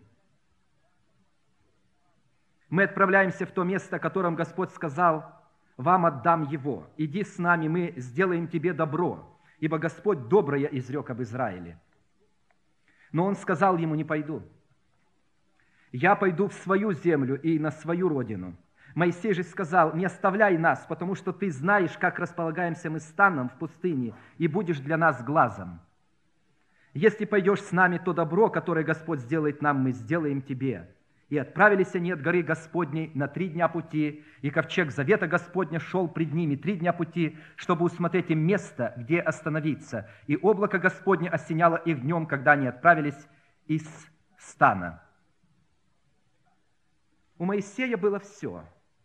Мы отправляемся в то место, о котором Господь сказал, вам отдам его. Иди с нами, мы сделаем тебе добро, ибо Господь доброе изрек об Израиле. Но он сказал ему, не пойду. Я пойду в свою землю и на свою родину. Моисей же сказал, не оставляй нас, потому что ты знаешь, как располагаемся мы станом в пустыне, и будешь для нас глазом. Если пойдешь с нами, то добро, которое Господь сделает нам, мы сделаем тебе. И отправились они от горы Господней на 3 дня пути, и ковчег завета Господня шел пред ними 3 дня пути, чтобы усмотреть им место, где остановиться. И облако Господне осеняло их днем, когда они отправились из стана. У Моисея было все.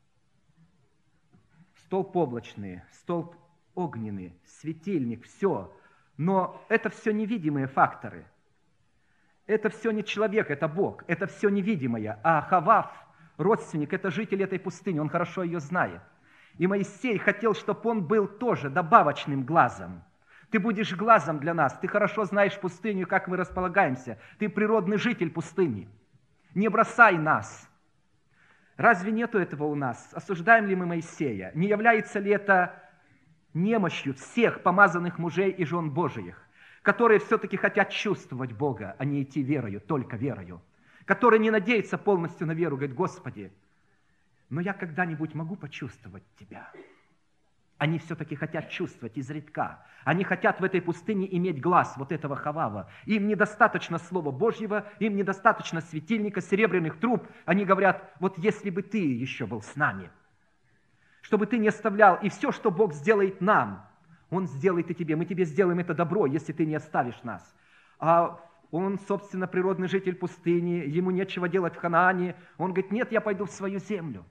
Столб облачный, столб огненный, светильник, все. Но это все невидимые факторы. Это все не человек, это Бог, это все невидимое. А Хавав, родственник, это житель этой пустыни, он хорошо ее знает. И Моисей хотел, чтобы он был тоже добавочным глазом. Ты будешь глазом для нас, ты хорошо знаешь пустыню, как мы располагаемся. Ты природный житель пустыни. Не бросай нас. Разве нету этого у нас? Осуждаем ли мы Моисея? Не является ли это немощью всех помазанных мужей и жен Божиих, которые все-таки хотят чувствовать Бога, а не идти верою, только верою, которые не надеются полностью на веру, говорят, Господи, но я когда-нибудь могу почувствовать Тебя. Они все-таки хотят чувствовать изредка. Они хотят в этой пустыне иметь глаз вот этого Хавава. Им недостаточно Слова Божьего, им недостаточно светильника, серебряных труб. Они говорят, вот если бы ты еще был с нами, чтобы ты не оставлял, и все, что Бог сделает нам, Он сделает и тебе. Мы тебе сделаем это добро, если ты не оставишь нас. А он, собственно, природный житель пустыни, ему нечего делать в Ханаане. Он говорит, нет, я пойду в свою землю.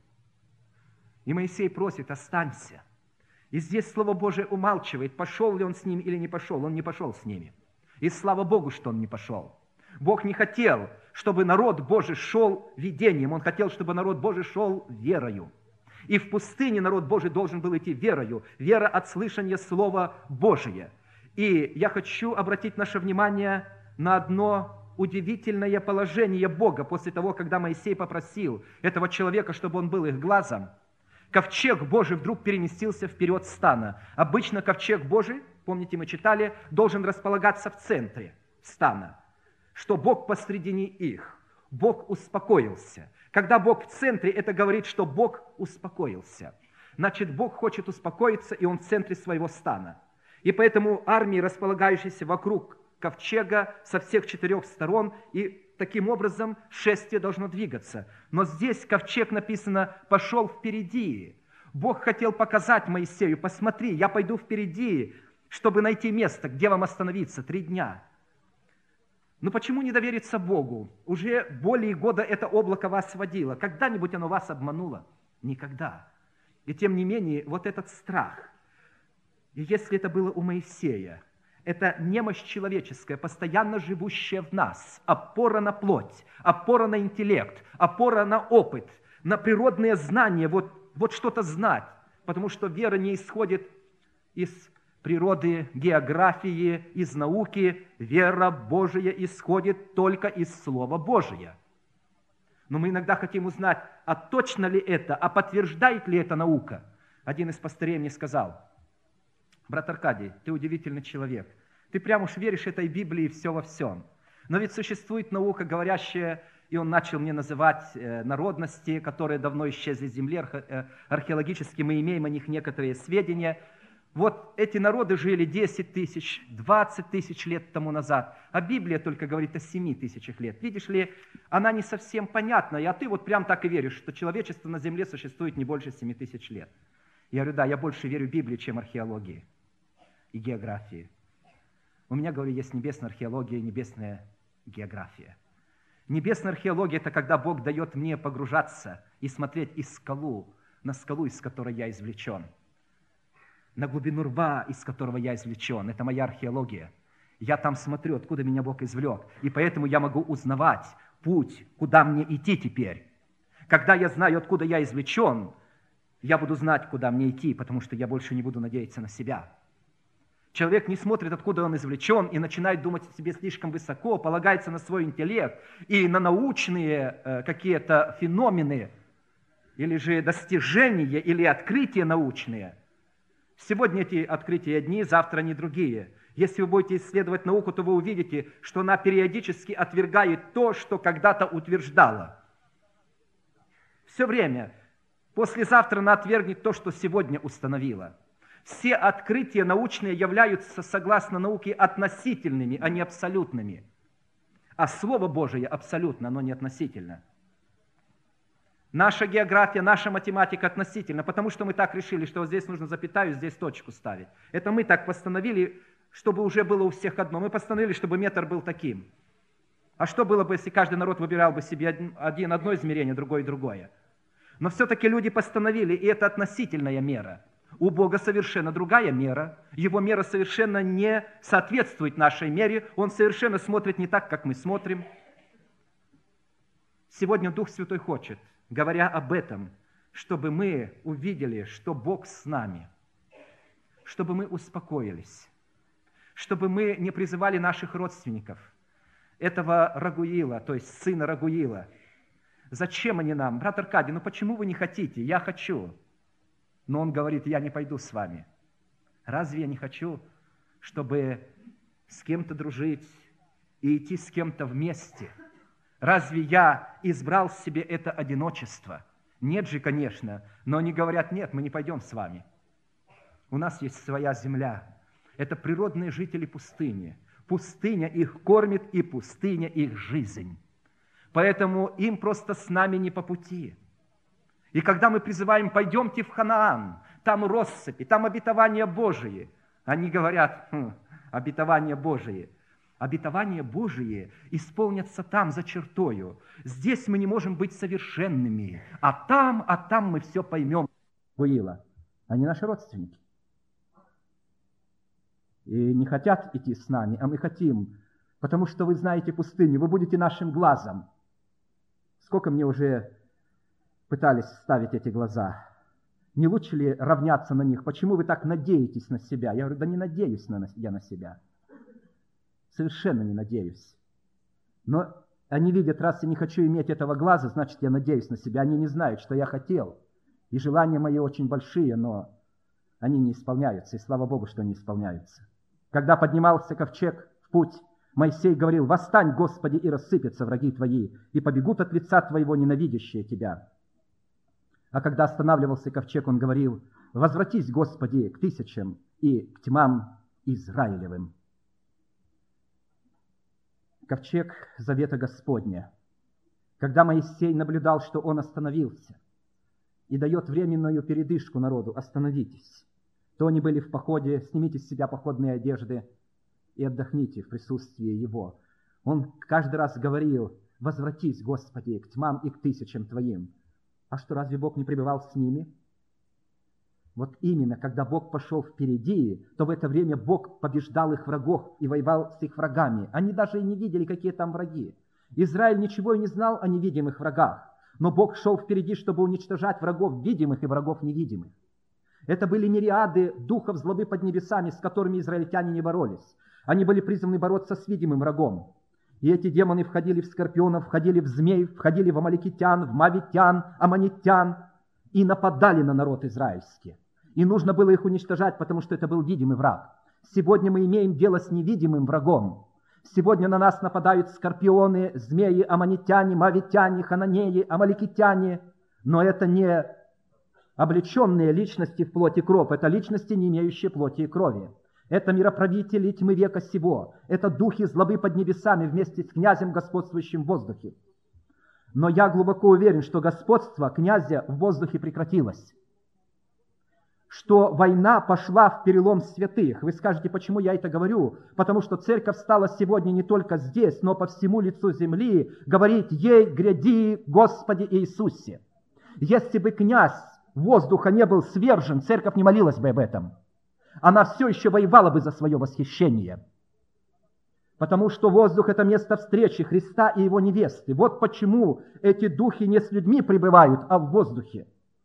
И Моисей просит, останься. И здесь Слово Божие умалчивает, пошел ли он с ними или не пошел. Он не пошел с ними. И слава Богу, что он не пошел. Бог не хотел, чтобы народ Божий шел видением. Он хотел, чтобы народ Божий шел верою. И в пустыне народ Божий должен был идти верою. Вера от слышания Слова Божия. И я хочу обратить наше внимание на одно удивительное положение Бога после того, когда Моисей попросил этого человека, чтобы он был их глазом. Ковчег Божий вдруг переместился вперед стана. Обычно ковчег Божий, помните, мы читали, должен располагаться в центре стана, что Бог посредине их. Бог успокоился. Когда Бог в центре, это говорит, что Бог успокоился. Значит, Бог хочет успокоиться, и Он в центре своего стана. И поэтому армии, располагающиеся вокруг ковчега со всех 4 сторон, и таким образом шествие должно двигаться. Но здесь ковчег, написано, пошел впереди. Бог хотел показать Моисею, посмотри, я пойду впереди, чтобы найти место, где вам остановиться 3 дня. Но почему не довериться Богу? Уже более года это облако вас водило. Когда-нибудь оно вас обмануло? Никогда. И тем не менее, вот этот страх. И если это было у Моисея, это немощь человеческая, постоянно живущая в нас, опора на плоть, опора на интеллект, опора на опыт, на природные знания, вот что-то знать, потому что вера не исходит из природы, географии, из науки, вера Божия исходит только из Слова Божия. Но мы иногда хотим узнать, а точно ли это, а подтверждает ли это наука. Один из пастырей мне сказал, брат Аркадий, ты удивительный человек. Ты прям уж веришь этой Библии все во всем. Но ведь существует наука, говорящая, и он начал мне называть народности, которые давно исчезли с земли. Археологически мы имеем о них некоторые сведения. Вот эти народы жили 10 тысяч, 20 тысяч лет тому назад, а Библия только говорит о 7 тысячах лет. Видишь ли, она не совсем понятна, а ты вот прям так и веришь, что человечество на земле существует не больше 7 тысяч лет. Я говорю, да, я больше верю Библии, чем археологии и географии. У меня, говорю, есть небесная археология и небесная география. Небесная археология – это когда Бог дает мне погружаться и смотреть на скалу, из которой я извлечен. На глубину рва, из которого я извлечен. Это моя археология. Я там смотрю, откуда меня Бог извлек. И поэтому я могу узнавать путь, куда мне идти теперь. Когда я знаю, откуда я извлечен, я буду знать, куда мне идти, потому что я больше не буду надеяться на себя. Человек не смотрит, откуда он извлечен, и начинает думать о себе слишком высоко, полагается на свой интеллект и на научные какие-то феномены, или же достижения, или открытия научные. Сегодня эти открытия одни, завтра они другие. Если вы будете исследовать науку, то вы увидите, что она периодически отвергает то, что когда-то утверждала. Все время. Послезавтра она отвергнет то, что сегодня установила. Все открытия научные являются, согласно науке, относительными, а не абсолютными. А Слово Божие абсолютно, оно не относительно. Наша география, наша математика относительно, потому что мы так решили, что вот здесь нужно запятую, здесь точку ставить. Это мы так постановили, чтобы уже было у всех одно. Мы постановили, чтобы метр был таким. А что было бы, если каждый народ выбирал бы себе одно измерение, другое другое? Но все-таки люди постановили, и это относительная мера. У Бога совершенно другая мера. Его мера совершенно не соответствует нашей мере. Он совершенно смотрит не так, как мы смотрим. Сегодня Дух Святой хочет, говоря об этом, чтобы мы увидели, что Бог с нами, чтобы мы успокоились, чтобы мы не призывали наших родственников, этого Рагуила, то есть сына Рагуила. Зачем они нам? Брат Аркадий, почему вы не хотите? Я хочу. Но он говорит, я не пойду с вами. Разве я не хочу, чтобы с кем-то дружить и идти с кем-то вместе? Разве я избрал себе это одиночество? Нет же, конечно. Но они говорят, нет, мы не пойдем с вами. У нас есть своя земля. Это природные жители пустыни. Пустыня их кормит, и пустыня их жизнь. Поэтому им просто с нами не по пути. И когда мы призываем: пойдемте в Ханаан, там россыпи, там обетования Божие, они говорят: обетования Божие. Обетования Божие исполнятся там, за чертою. Здесь мы не можем быть совершенными, а там мы все поймем. Буила, они наши родственники. И не хотят идти с нами, а мы хотим, потому что вы знаете пустыню, вы будете нашим глазом. Сколько мне уже пытались ставить эти глаза. Не лучше ли равняться на них? Почему вы так надеетесь на себя? Я говорю: да не надеюсь я на себя. Совершенно не надеюсь. Но они видят: раз я не хочу иметь этого глаза, значит, я надеюсь на себя. Они не знают, что я хотел. И желания мои очень большие, но они не исполняются. И слава Богу, что не исполняются. Когда поднимался ковчег в путь, Моисей говорил: «Восстань, Господи, и рассыпятся враги Твои, и побегут от лица Твоего ненавидящие Тебя». А когда останавливался ковчег, он говорил: «Возвратись, Господи, к тысячам и к тьмам Израилевым». Ковчег завета Господня. Когда Моисей наблюдал, что он остановился и дает временную передышку народу: «Остановитесь», то они были в походе, снимите с себя походные одежды и отдохните в присутствии Его. Он каждый раз говорил: «Возвратись, Господи, к тьмам и к тысячам Твоим». А что, разве Бог не пребывал с ними? Вот именно, когда Бог пошел впереди, то в это время Бог побеждал их врагов и воевал с их врагами. Они даже и не видели, какие там враги. Израиль ничего и не знал о невидимых врагах, но Бог шел впереди, чтобы уничтожать врагов видимых и врагов невидимых. Это были мириады духов злобы под небесами, с которыми израильтяне не боролись. Они были призваны бороться с видимым врагом. И эти демоны входили в скорпионов, входили в змей, входили в амаликитян, в мавитян, аммонитян и нападали на народ израильский. И нужно было их уничтожать, потому что это был видимый враг. Сегодня мы имеем дело с невидимым врагом. Сегодня на нас нападают скорпионы, змеи, аммонитяне, мавитяне, хананеи, амаликитяне. Но это не облеченные личности в плоти и кровь, это личности, не имеющие плоти и крови. Это мироправители тьмы века сего. Это духи злобы под небесами вместе с князем, господствующим в воздухе. Но я глубоко уверен, что господство князя в воздухе прекратилось. Что война пошла в перелом святых. Вы скажете, почему я это говорю? Потому что церковь стала сегодня не только здесь, но по всему лицу земли говорить: «Ей гряди, Господи Иисусе». Если бы князь воздуха не был свержен, церковь не молилась бы об этом. Она все еще воевала бы за свое восхищение. Потому что воздух – это место встречи Христа и Его невесты. Вот почему эти духи не с людьми пребывают, а в воздухе.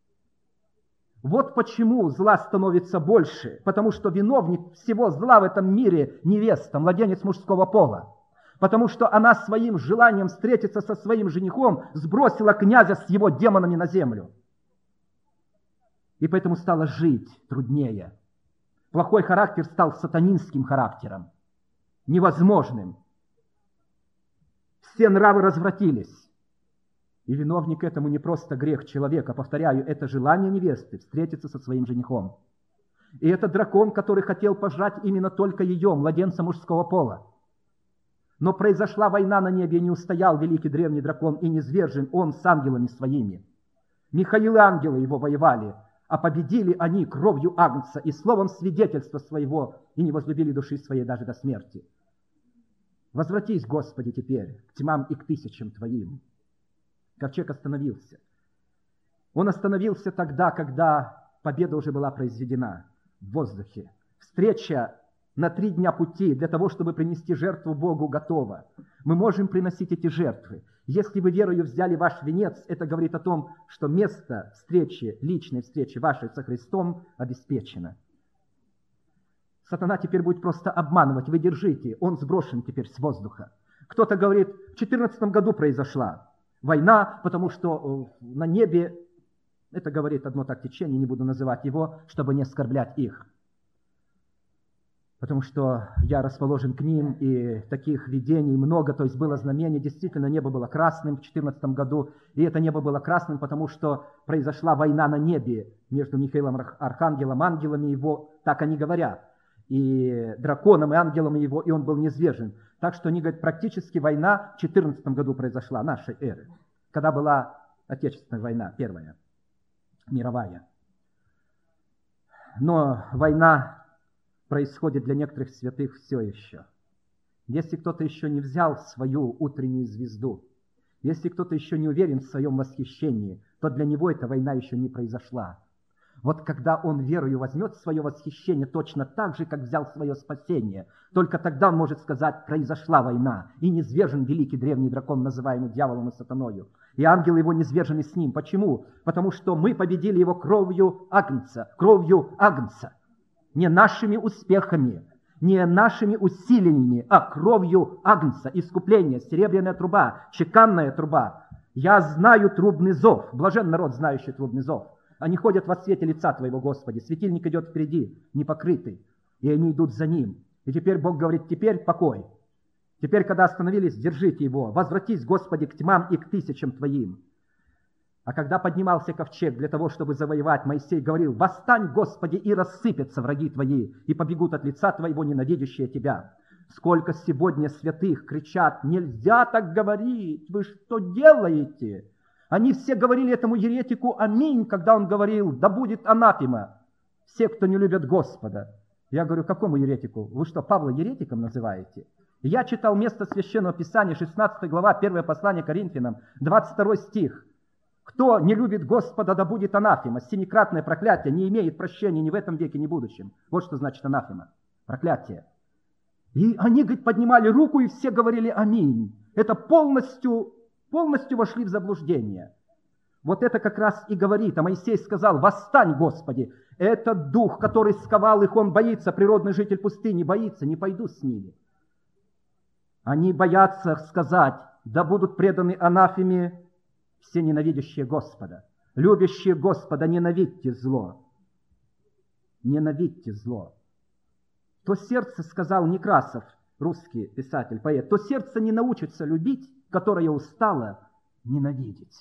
Вот почему зла становится больше. Потому что виновник всего зла в этом мире – невеста, младенец мужского пола. Потому что она своим желанием встретиться со своим женихом сбросила князя с его демонами на землю. И поэтому стало жить труднее. Плохой характер стал сатанинским характером, невозможным. Все нравы развратились. И виновник этому не просто грех человека, повторяю, это желание невесты встретиться со своим женихом. И это дракон, который хотел пожрать именно только ее, младенца мужского пола. Но произошла война на небе, и не устоял великий древний дракон, и низвержен он с ангелами своими. Михаил и ангелы его воевали, а победили они кровью агнца и словом свидетельства своего, и не возлюбили души своей даже до смерти. Возвратись, Господи, теперь к тьмам и к тысячам Твоим. Ковчег остановился. Он остановился тогда, когда победа уже была произведена в воздухе. Встреча на 3 дня пути для того, чтобы принести жертву Богу, готова. Мы можем приносить эти жертвы. Если вы верою взяли ваш венец, это говорит о том, что место встречи, личной встречи вашей со Христом обеспечено. Сатана теперь будет просто обманывать. Вы держите, он сброшен теперь с воздуха. Кто-то говорит, в 2014 году произошла война, потому что на небе, это говорит одно так течение, не буду называть его, чтобы не оскорблять их. Потому что я расположен к ним, и таких видений много, то есть было знамение, действительно небо было красным в 2014 году, и это небо было красным, потому что произошла война на небе, между Михаилом архангелом, ангелами его, так они говорят, и драконом, и ангелом его, и он был низвержен. Так что они говорят, практически война в 14 году произошла, нашей эры, когда была Отечественная война, первая, мировая. Но война происходит для некоторых святых все еще. Если кто-то еще не взял свою утреннюю звезду, если кто-то еще не уверен в своем восхищении, то для него эта война еще не произошла. Вот когда он верою возьмет свое восхищение точно так же, как взял свое спасение, только тогда он может сказать, произошла война, и низвержен великий древний дракон, называемый дьяволом и сатаною, и ангелы его низвержены с ним. Почему? Потому что мы победили его кровью Агнца, не нашими успехами, не нашими усилиями, а кровью Агнца, искупление, серебряная труба, чеканная труба. Я знаю трубный зов, блажен народ, знающий трубный зов. Они ходят во свете лица Твоего, Господи. Светильник идет впереди, непокрытый, и они идут за ним. И теперь Бог говорит, теперь покой. Теперь, когда остановились, держите его. Возвратись, Господи, к тьмам и к тысячам Твоим. А когда поднимался ковчег для того, чтобы завоевать, Моисей говорил, восстань, Господи, и рассыпятся враги Твои, и побегут от лица Твоего ненавидящие Тебя. Сколько сегодня святых кричат, нельзя так говорить, вы что делаете? Они все говорили этому еретику «Аминь», когда он говорил «Да будет анафема все, кто не любят Господа». Я говорю, какому еретику? Вы что, Павла еретиком называете? Я читал место Священного Писания, 16 глава, 1 послание Коринфянам, 22 стих. «Кто не любит Господа, да будет анафема». Семикратное проклятие не имеет прощения ни в этом веке, ни в будущем. Вот что значит анафема. Проклятие. И они, говорит, поднимали руку, и все говорили «Аминь». Это полностью вошли в заблуждение. Вот это как раз и говорит. А Моисей сказал, восстань, Господи. Этот дух, который сковал их, он боится, природный житель пустыни боится, не пойду с ними. Они боятся сказать, да будут преданы анафеме все ненавидящие Господа. Любящие Господа, ненавидьте зло. Ненавидьте зло. То сердце, сказал Некрасов, русский писатель, поэт, то сердце не научится любить, которое устало ненавидеть.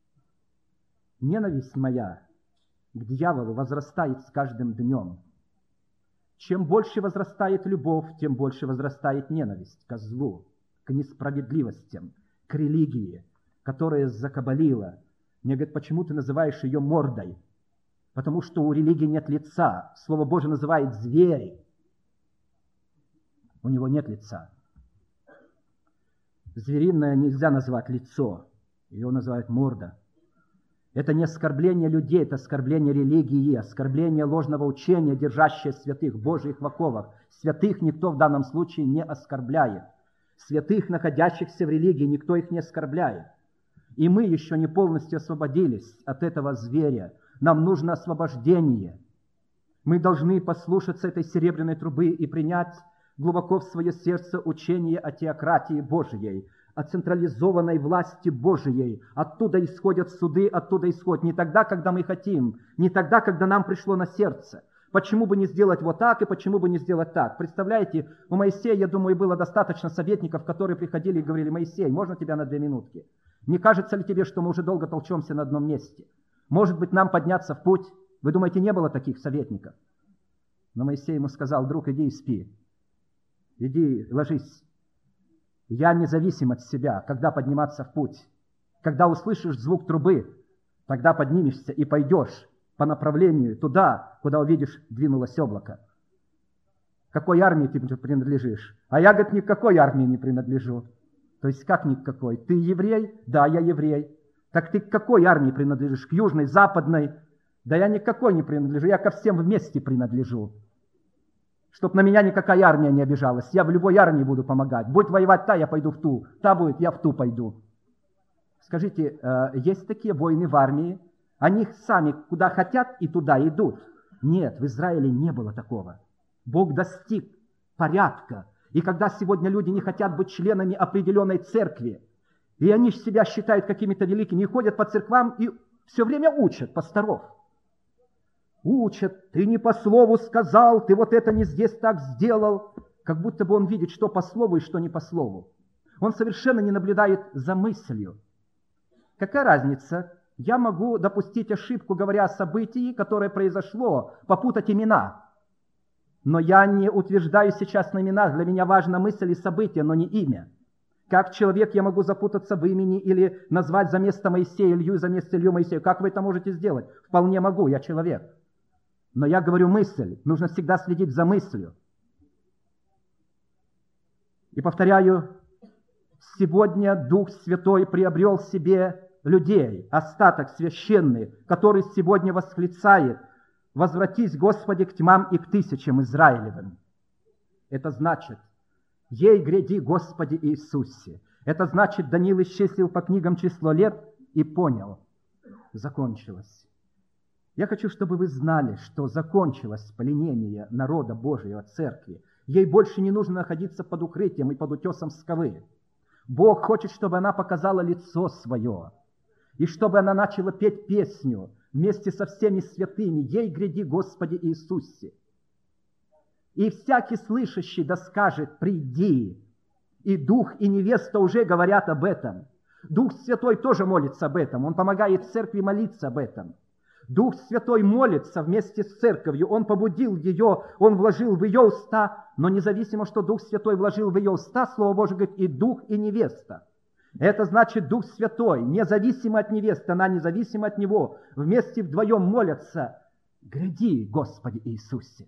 Ненависть моя к дьяволу возрастает с каждым днем. Чем больше возрастает любовь, тем больше возрастает ненависть ко злу, к несправедливостям, к религии, которая закабалила. Мне говорят, почему ты называешь ее мордой? Потому что у религии нет лица. Слово Божие называет зверь. У него нет лица. Звериное нельзя назвать лицо, его называют морда. Это не оскорбление людей, это оскорбление религии, оскорбление ложного учения, держащее святых Божьих в оковах. Святых никто в данном случае не оскорбляет. Святых, находящихся в религии, никто их не оскорбляет. И мы еще не полностью освободились от этого зверя. Нам нужно освобождение. Мы должны послушаться этой серебряной трубы и принять глубоко в свое сердце учение о теократии Божией, о централизованной власти Божией. Оттуда исходят суды, оттуда исходят не тогда, когда мы хотим, не тогда, когда нам пришло на сердце. Почему бы не сделать вот так и почему бы не сделать так? Представляете, у Моисея, я думаю, было достаточно советников, которые приходили и говорили, Моисей, можно тебя на 2 минутки? Не кажется ли тебе, что мы уже долго толчемся на одном месте? Может быть, нам подняться в путь? Вы думаете, не было таких советников? Но Моисей ему сказал, друг, иди и спи. Иди, ложись. Я независим от себя, когда подниматься в путь. Когда услышишь звук трубы, тогда поднимешься и пойдешь по направлению туда, куда увидишь, двинулось облако. Какой армии ты принадлежишь? А я, говорит, ни к какой армии не принадлежу. То есть как ни к какой? Ты еврей? Да, я еврей. Так ты к какой армии принадлежишь? К южной, западной? Да я ни к какой не принадлежу, я ко всем вместе принадлежу. Чтоб на меня никакая армия не обижалась. Я в любой армии буду помогать. Будет воевать та, я пойду в ту. Та будет, я в ту пойду. Скажите, есть такие войны в армии? Они сами куда хотят и туда идут. Нет, в Израиле не было такого. Бог достиг порядка. И когда сегодня люди не хотят быть членами определенной церкви, и они себя считают какими-то великими, и ходят по церквам и все время учат пасторов. Учат, ты не по слову сказал, ты вот это не здесь так сделал. Как будто бы он видит, что по слову и что не по слову. Он совершенно не наблюдает за мыслью. Какая разница, Я могу допустить ошибку, говоря о событии, которое произошло, попутать имена. Но я не утверждаю сейчас на именах. Для меня важна мысль и событие, но не имя. Как человек я могу запутаться в имени или назвать за место Моисея Илью, за место Илью Моисея? Как вы это можете сделать? Вполне могу, я человек. Но я говорю мысль. Нужно всегда следить за мыслью. И повторяю, сегодня Дух Святой приобрел себе людей, остаток священный, который сегодня восклицает: «Возвратись, Господи, к тьмам и к тысячам Израилевым». Это значит: «Ей гряди, Господи Иисусе». Это значит, Даниил исчислил по книгам число лет и понял: закончилось. Я хочу, чтобы вы знали, что закончилось пленение народа Божьего, церкви. Ей больше не нужно находиться под укрытием и под утесом скалы. Бог хочет, чтобы она показала лицо свое, и чтобы она начала петь песню вместе со всеми святыми: «Ей гряди, Господи Иисусе». И всякий слышащий да скажет: «Приди». И Дух, и невеста уже говорят об этом. Дух Святой тоже молится об этом. Он помогает церкви молиться об этом. Дух Святой молится вместе с церковью. Он побудил ее, Он вложил в ее уста. Но независимо, что Дух Святой вложил в ее уста, Слово Божие говорит: и Дух, и невеста. Это значит, Дух Святой, независимо от невесты, она независимо от Него, вместе вдвоем молятся: «Гряди, Господи Иисусе».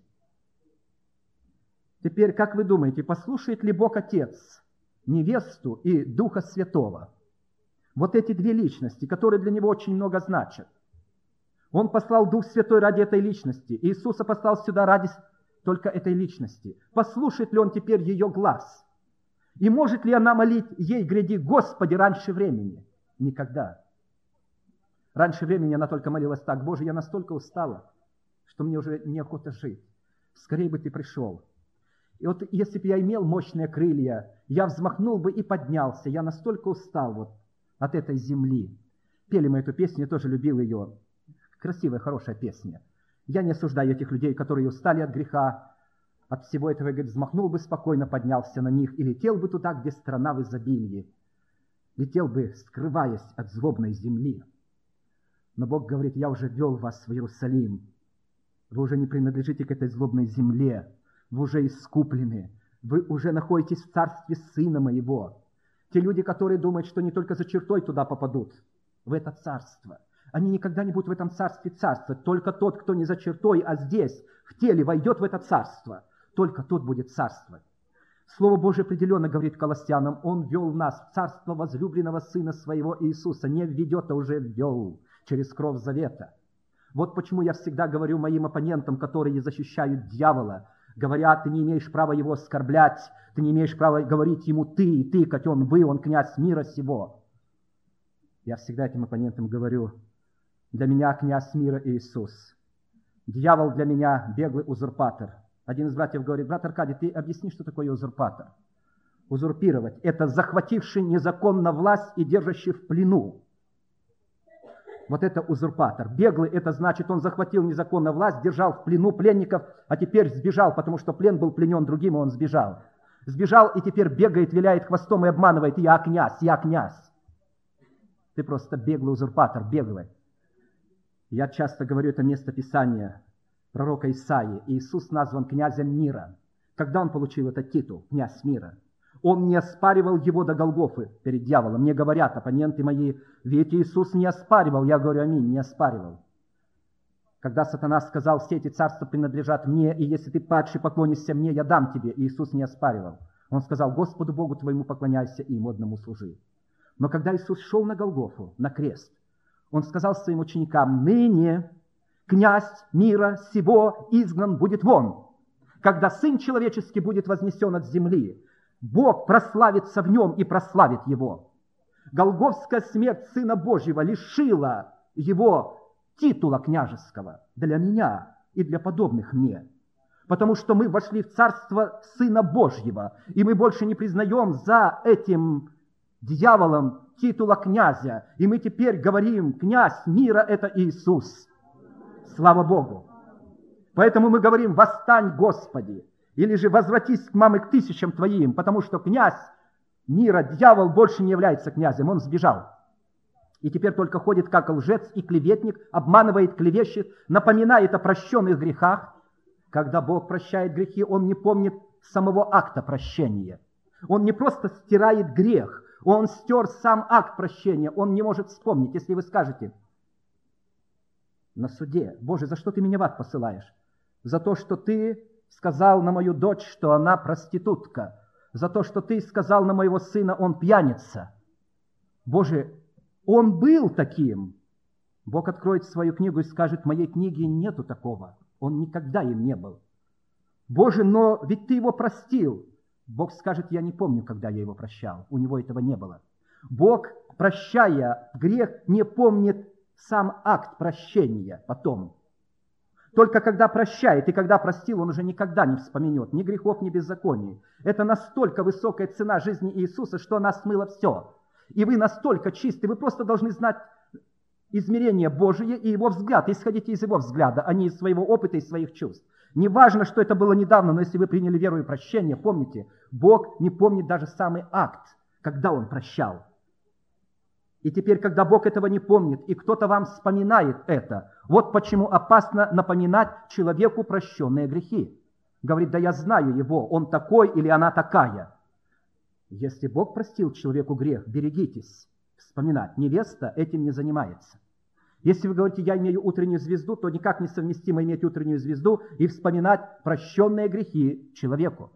Теперь, как вы думаете, послушает ли Бог Отец невесту и Духа Святого? Вот эти две личности, которые для Него очень много значат. Он послал Дух Святой ради этой личности. Иисуса послал сюда ради только этой личности. Послушает ли Он теперь ее глаз? И может ли она молить: «Ей гряди, Господи», раньше времени? Никогда. Раньше времени она только молилась так: «Боже, я настолько устала, что мне уже неохота жить. Скорее бы Ты пришел». И вот если бы я имел мощные крылья, я взмахнул бы и поднялся. Я настолько устал вот от этой земли. Пели мы эту песню, я тоже любил ее. Красивая, хорошая песня. Я не осуждаю этих людей, которые устали от греха, от всего этого. Говорит, взмахнул бы спокойно, поднялся на них и летел бы туда, где страна в изобилии. Летел бы, скрываясь от злобной земли. Но Бог говорит: я уже вел вас в Иерусалим. Вы уже не принадлежите к этой злобной земле. Вы уже искуплены. Вы уже находитесь в царстве Сына Моего. Те люди, которые думают, что не только за чертой туда попадут, в это царство, они никогда не будут в этом царстве царствовать. Только тот, кто не за чертой, а здесь, в теле, войдет в это царство, только тот будет царствовать. Слово Божие определенно говорит Колоссянам: Он ввел нас в царство возлюбленного Сына Своего Иисуса. Не введет, а уже ввел через кровь завета. Вот почему я всегда говорю моим оппонентам, которые защищают дьявола, говорят: ты не имеешь права его оскорблять, ты не имеешь права говорить ему ты и тыкать, он вы, он князь мира сего. Я всегда этим оппонентам говорю: для меня князь мира Иисус. Дьявол для меня беглый узурпатор. Один из братьев говорит: брат Аркадий, ты объясни, что такое узурпатор. Узурпировать – это захвативший незаконно власть и держащий в плену. Вот это узурпатор. Беглый – это значит, он захватил незаконно власть, держал в плену пленников, а теперь сбежал, потому что плен был пленен другим, и он сбежал. Сбежал и теперь бегает, виляет хвостом и обманывает: я князь, я князь. Ты просто беглый узурпатор, беглый. Я часто говорю это место Писания пророка Исаии. Иисус назван князем мира. Когда он получил этот титул, князь мира? Он не оспаривал его до Голгофы перед дьяволом. Мне говорят оппоненты мои: ведь Иисус не оспаривал. Я говорю: аминь, не оспаривал. Когда сатана сказал: все эти царства принадлежат мне, и если ты падший поклонишься мне, я дам тебе. Иисус не оспаривал. Он сказал: Господу Богу твоему поклоняйся и ему одному служи. Но когда Иисус шел на Голгофу, на крест, он сказал своим ученикам: ныне князь мира сего изгнан будет вон. Когда Сын Человеческий будет вознесен от земли, Бог прославится в нем и прославит его. Голгофская смерть Сына Божьего лишила его титула княжеского для меня и для подобных мне. Потому что мы вошли в царство Сына Божьего, и мы больше не признаем за этим дьяволом титула князя. И мы теперь говорим: князь мира – это Иисус. Слава Богу! Поэтому мы говорим: восстань, Господи! Или же возвратись к мамы к тысячам твоим, потому что князь мира, дьявол, больше не является князем, он сбежал. И теперь только ходит как лжец и клеветник, обманывает, клевещет, напоминает о прощенных грехах. Когда Бог прощает грехи, Он не помнит самого акта прощения. Он не просто стирает грех, Он стер сам акт прощения. Он не может вспомнить. Если вы скажете на суде: «Боже, за что ты меня в ад посылаешь? За то, что ты сказал на мою дочь, что она проститутка. За то, что ты сказал на моего сына, он пьяница. Боже, он был таким». Бог откроет свою книгу и скажет: в моей книге нету такого. Он никогда им не был. Боже, но ведь ты его простил. Бог скажет: я не помню, когда я его прощал. У него этого не было. Бог, прощая грех, не помнит сам акт прощения потом. Только когда прощает и когда простил, Он уже никогда не вспомнет ни грехов, ни беззаконий. Это настолько высокая цена жизни Иисуса, что она смыла все. И вы настолько чисты, вы просто должны знать измерение Божие и Его взгляд. Исходите из Его взгляда, а не из своего опыта и своих чувств. Не важно, что это было недавно, но если вы приняли веру и прощение, помните, Бог не помнит даже самый акт, когда Он прощал. И теперь, когда Бог этого не помнит, и кто-то вам вспоминает это, вот почему опасно напоминать человеку прощенные грехи. Говорит: да я знаю его, он такой или она такая. Если Бог простил человеку грех, берегитесь вспоминать. Невеста этим не занимается. Если вы говорите: я имею утреннюю звезду, то никак не совместимо иметь утреннюю звезду и вспоминать прощенные грехи человеку.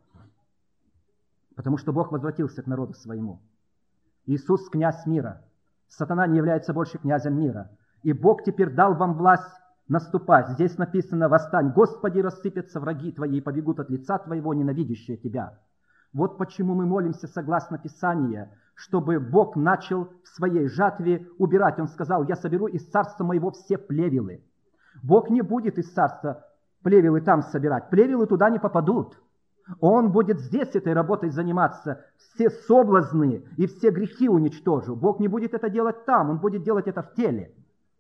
Потому что Бог возвратился к народу своему. Иисус – князь мира. Сатана не является больше князем мира. И Бог теперь дал вам власть наступать. Здесь написано: «Восстань, Господи, рассыпятся враги твои, и побегут от лица твоего ненавидящие тебя». Вот почему мы молимся согласно Писанию, чтобы Бог начал в своей жатве убирать. Он сказал: «Я соберу из царства моего все плевелы». Бог не будет из царства плевелы там собирать. Плевелы туда не попадут. Он будет здесь этой работой заниматься. Все соблазны и все грехи уничтожу. Бог не будет это делать там, Он будет делать это в теле.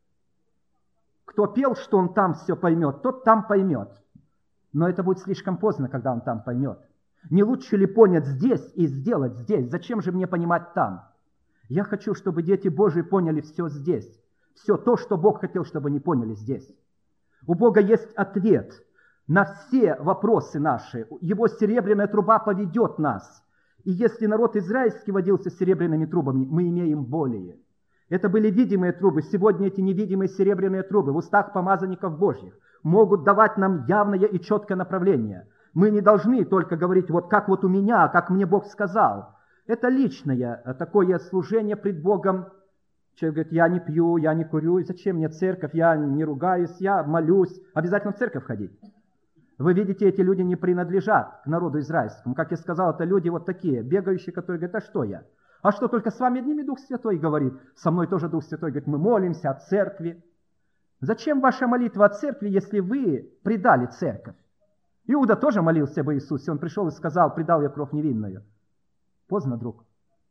Кто пел, что он там все поймет, тот там поймет. Но это будет слишком поздно, когда он там поймет. Не лучше ли понять здесь и сделать здесь? Зачем же мне понимать там? Я хочу, чтобы дети Божии поняли все здесь. Все то, что Бог хотел, чтобы они поняли здесь. У Бога есть ответ на все вопросы наши. Его серебряная труба поведет нас. И если народ израильский водился серебряными трубами, мы имеем более. Это были видимые трубы. Сегодня эти невидимые серебряные трубы в устах помазанников Божьих могут давать нам явное и четкое направление. Мы не должны только говорить: вот как вот у меня, как мне Бог сказал. Это личное такое служение пред Богом. Человек говорит: я не пью, я не курю, и зачем мне церковь, я не ругаюсь, я молюсь. Обязательно в церковь ходить. Вы видите, эти люди не принадлежат к народу израильскому. Как я сказал, это люди вот такие, бегающие, которые говорят: а что я? А что, только с вами одними Дух Святой говорит? Со мной тоже Дух Святой говорит: мы молимся о церкви. Зачем ваша молитва о церкви, если вы предали церковь? Иуда тоже молился об Иисусе. Он пришел и сказал: предал я кровь невинную. Поздно, друг.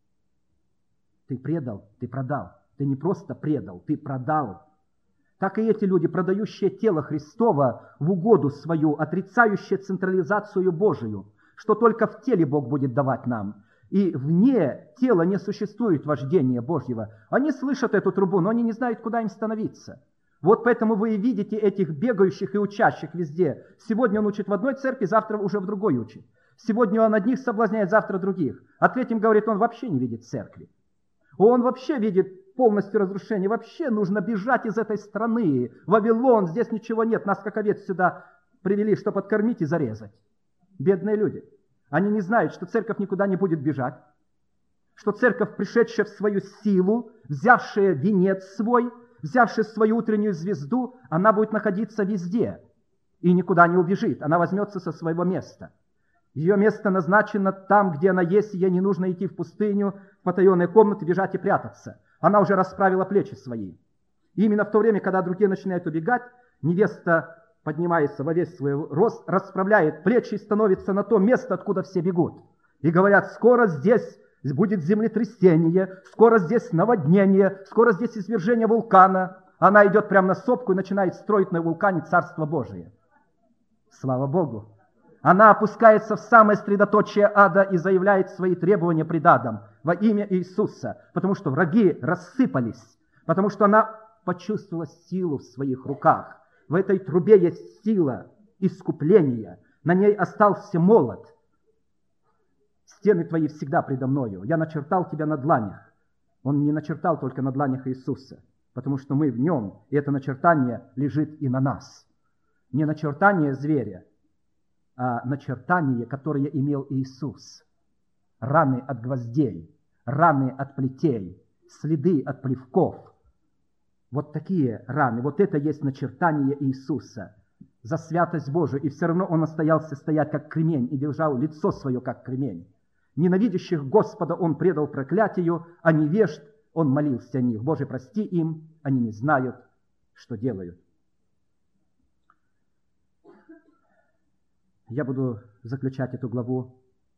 Ты предал, ты продал. Ты не просто предал, ты продал. Так и эти люди, продающие тело Христова в угоду свою, отрицающие централизацию Божию, что только в теле Бог будет давать нам. И вне тела не существует вождения Божьего. Они слышат эту трубу, но они не знают, куда им становиться. Вот поэтому вы и видите этих бегающих и учащих везде. Сегодня он учит в одной церкви, завтра уже в другой учит. Сегодня он одних соблазняет, завтра других. А третьим говорит: он вообще не видит церкви. Он вообще видит полностью разрушение. Вообще нужно бежать из этой страны. Вавилон, здесь ничего нет. Нас, как овец, сюда привели, чтобы откормить и зарезать. Бедные люди. Они не знают, что церковь никуда не будет бежать. Что церковь, пришедшая в свою силу, взявшая венец свой, взявшая свою утреннюю звезду, она будет находиться везде и никуда не убежит. Она возьмется со своего места. Ее место назначено там, где она есть, и ей не нужно идти в пустыню, в потаенные комнаты, бежать и прятаться. Она уже расправила плечи свои. И именно в то время, когда другие начинают убегать, невеста поднимается во весь свой рост, расправляет плечи и становится на то место, откуда все бегут. И говорят: скоро здесь будет землетрясение, скоро здесь наводнение, скоро здесь извержение вулкана. Она идет прямо на сопку и начинает строить на вулкане Царство Божие. Слава Богу! Она опускается в самое средоточие ада и заявляет свои требования пред адом во имя Иисуса, потому что враги рассыпались. потому что она почувствовала силу в своих руках. В этой трубе есть сила искупления. На ней остался молот. Стены твои всегда предо мною. Я начертал тебя на дланях. Он не начертал только на дланях Иисуса, потому что мы в нем, и это начертание лежит и на нас. Не начертание зверя, а начертание, которое имел Иисус. Раны от гвоздей, раны от плетей, следы от плевков. Вот такие раны, вот это есть начертание Иисуса за святость Божию. И все равно Он остался стоять как кремень и держал лицо свое как кремень. Ненавидящих Господа Он предал проклятию, а невежд Он молился о них. Боже, прости им, они не знают, что делают. Я буду заключать эту главу.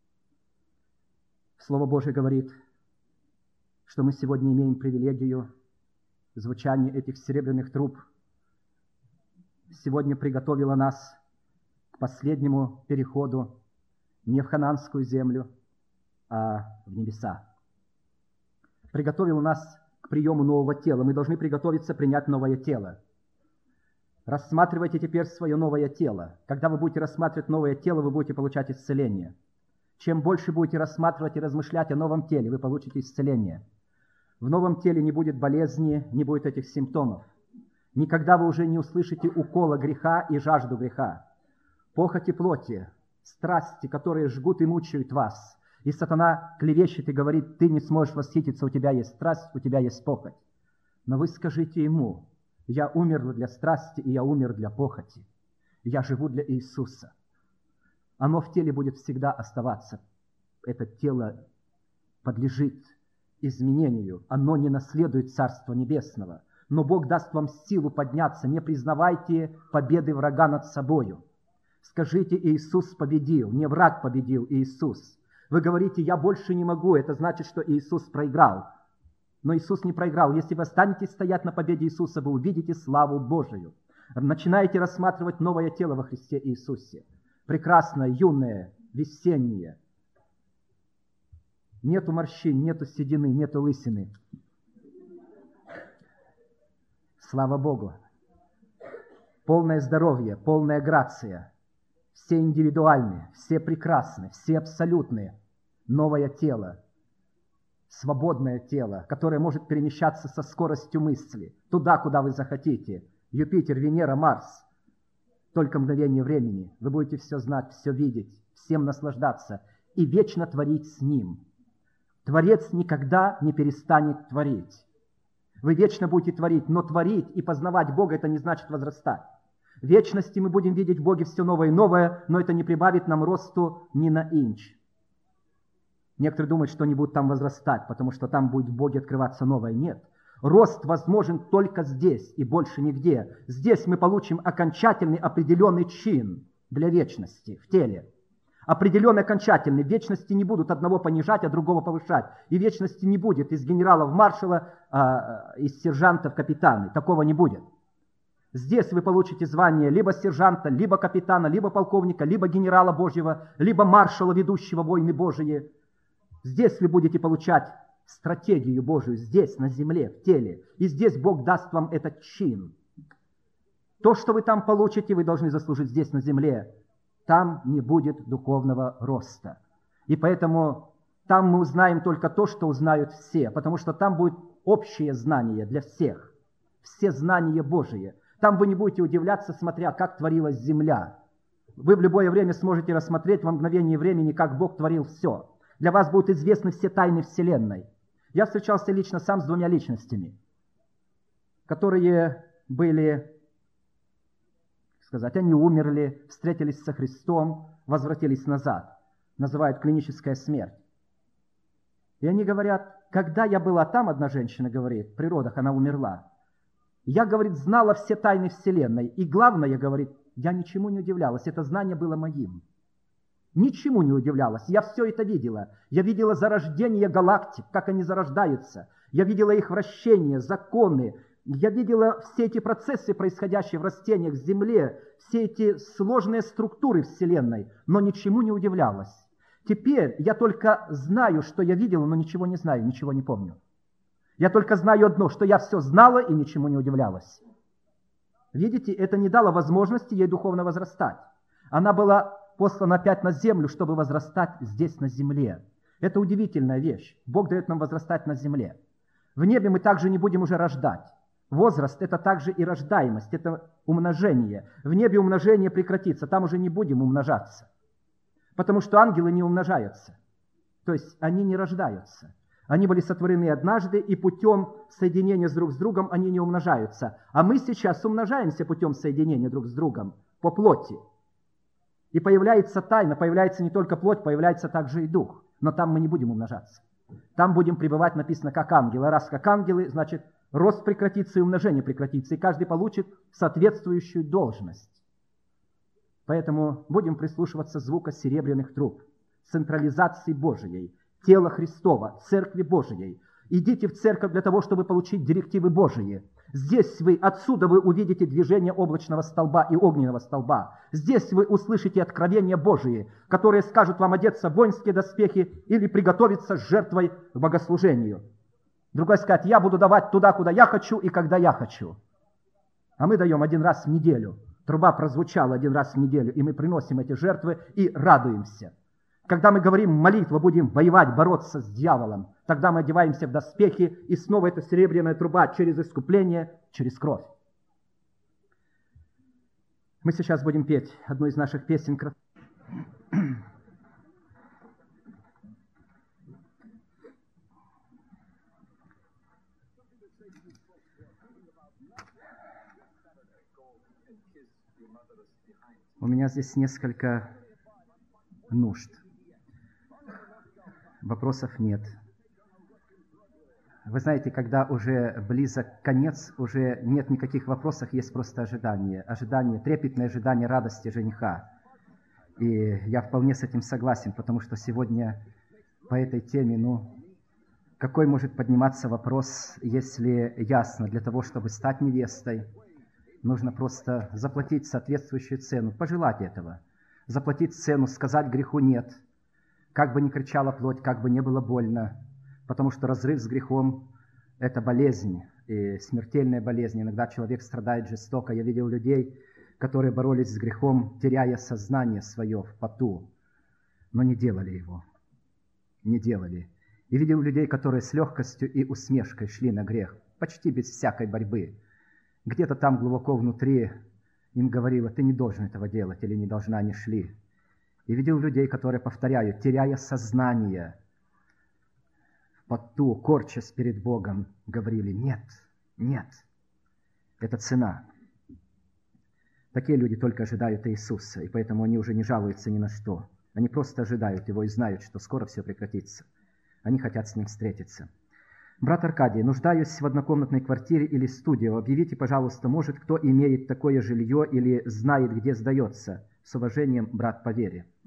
Слово Божие говорит, что мы сегодня имеем привилегию звучания этих серебряных труб. Сегодня приготовило нас к последнему переходу не в хананскую землю, а в небеса. Приготовил нас к приему нового тела. Мы должны приготовиться принять новое тело. Рассматривайте теперь свое новое тело. Когда вы будете рассматривать новое тело, вы будете получать исцеление. Чем больше будете рассматривать и размышлять о новом теле, вы получите исцеление. В новом теле не будет болезни, не будет этих симптомов. Никогда вы уже не услышите укола греха и жажду греха. Похоти плоти, страсти, которые жгут и мучают вас. И сатана клевещет и говорит, ты не сможешь восхититься, у тебя есть страсть, у тебя есть похоть. Но вы скажите ему, я умер для страсти, и я умер для похоти. Я живу для Иисуса. Оно в теле будет всегда оставаться. Это тело подлежит изменению. Оно не наследует Царство Небесного. Но Бог даст вам силу подняться. Не признавайте победы врага над собою. Скажите, Иисус победил. Не враг победил, Иисус. Вы говорите, я больше не могу. Это значит, что Иисус проиграл. Но Иисус не проиграл. Если вы останетесь стоять на победе Иисуса, вы увидите славу Божию. Начинаете рассматривать новое тело во Христе Иисусе. Прекрасное, юное, весеннее. Нету морщин, нету седины, нету лысины. Слава Богу. Полное здоровье, полная грация. Все индивидуальные, все прекрасные, все абсолютные. Новое тело. Свободное тело, которое может перемещаться со скоростью мысли. Туда, куда вы захотите. Юпитер, Венера, Марс. Только мгновение времени. Вы будете все знать, все видеть, всем наслаждаться и вечно творить с Ним. Творец никогда не перестанет творить. Вы вечно будете творить, но творить и познавать Бога – это не значит возрастать. В вечности мы будем видеть в Боге все новое и новое, но это не прибавит нам росту ни на инч. Некоторые думают, что они будут там возрастать, потому что там будет в Боге открываться новое. Нет. Рост возможен только здесь и больше нигде. Здесь мы получим окончательный определенный чин для вечности в теле. Определенный окончательный. В вечности не будут одного понижать, а другого повышать. И в вечности не будет из генерала в маршала, из сержанта в капитаны. Такого не будет. Здесь вы получите звание либо сержанта, либо капитана, либо полковника, либо генерала Божьего, либо маршала, ведущего войны Божьи. Здесь вы будете получать стратегию Божию, здесь, на земле, в теле. И здесь Бог даст вам этот чин. То, что вы там получите, вы должны заслужить здесь, на земле. Там не будет духовного роста. И поэтому там мы узнаем только то, что узнают все, потому что там будет общее знание для всех. Все знания Божие. Там вы не будете удивляться, смотря, как творилась земля. Вы в любое время сможете рассмотреть во мгновение времени, как Бог творил все. Для вас будут известны все тайны Вселенной. Я встречался лично сам с двумя личностями, которые были, они умерли, встретились со Христом, возвратились назад. Называют клиническая смерть. И они говорят, когда я была там, одна женщина говорит, при родах она умерла. Я, говорит, знала все тайны Вселенной. И главное, говорит, я ничему не удивлялась. Это знание было моим. Ничему не удивлялась. Я все это видела. Я видела зарождение галактик, как они зарождаются. Я видела их вращение, законы. Я видела все эти процессы, происходящие в растениях, в земле, все эти сложные структуры Вселенной, но ничему не удивлялась. Теперь я только знаю, что я видела, но ничего не знаю, ничего не помню. Я только знаю одно, что я все знала и ничему не удивлялась. Видите, это не дало возможности ей духовно возрастать. Она была послана опять на землю, чтобы возрастать здесь на земле. Это удивительная вещь. Бог дает нам возрастать на земле. В небе мы также не будем уже рождать. Возраст – это также и рождаемость, это умножение. В небе умножение прекратится, там уже не будем умножаться. Потому что ангелы не умножаются. То есть они не рождаются. Они были сотворены однажды, и путем соединения друг с другом они не умножаются. А мы сейчас умножаемся путем соединения друг с другом по плоти. И появляется тайна, появляется не только плоть, появляется также и дух. Но там мы не будем умножаться. Там будем пребывать, написано, как ангелы. Раз как ангелы, значит, рост прекратится и умножение прекратится, и каждый получит соответствующую должность. Поэтому будем прислушиваться звука серебряных труб, централизации Божией, тела Христова, Церкви Божией. Идите в церковь для того, чтобы получить директивы Божии. Здесь отсюда вы увидите движение облачного столба и огненного столба. Здесь вы услышите откровения Божии, которые скажут вам одеться в воинские доспехи или приготовиться с жертвой к богослужению. Другой сказать, я буду давать туда, куда я хочу и когда я хочу. А мы даем один раз в неделю. Труба прозвучала один раз в неделю, и мы приносим эти жертвы и радуемся. Когда мы говорим молитву, будем воевать, бороться с дьяволом, тогда мы одеваемся в доспехи, и снова эта серебряная труба через искупление, через кровь. Мы сейчас будем петь одну из наших песен. У меня здесь несколько нужд. Вопросов нет. Вы знаете, когда уже близок конец, уже нет никаких вопросов, есть просто ожидание. Ожидание, трепетное ожидание радости жениха. И я вполне с этим согласен, потому что сегодня по этой теме, какой может подниматься вопрос, если ясно, для того, чтобы стать невестой, нужно просто заплатить соответствующую цену, пожелать этого. Заплатить цену, сказать греху «нет», как бы ни кричала плоть, как бы не было больно, потому что разрыв с грехом – это болезнь, и смертельная болезнь. Иногда человек страдает жестоко. Я видел людей, которые боролись с грехом, теряя сознание свое в поту, но не делали его, не делали. И видел людей, которые с легкостью и усмешкой шли на грех, почти без всякой борьбы. Где-то там глубоко внутри им говорило, ты не должен этого делать или не должна, они шли. И видел людей, которые повторяют, теряя сознание, в поту, корчась перед Богом, говорили, нет, нет, это цена. Такие люди только ожидают Иисуса, и поэтому они уже не жалуются ни на что. Они просто ожидают Его и знают, что скоро все прекратится. Они хотят с Ним встретиться. Брат Аркадий, нуждаюсь в однокомнатной квартире или студио. Объявите, пожалуйста, может, кто имеет такое жилье или знает, где сдается. С уважением, брат по вере.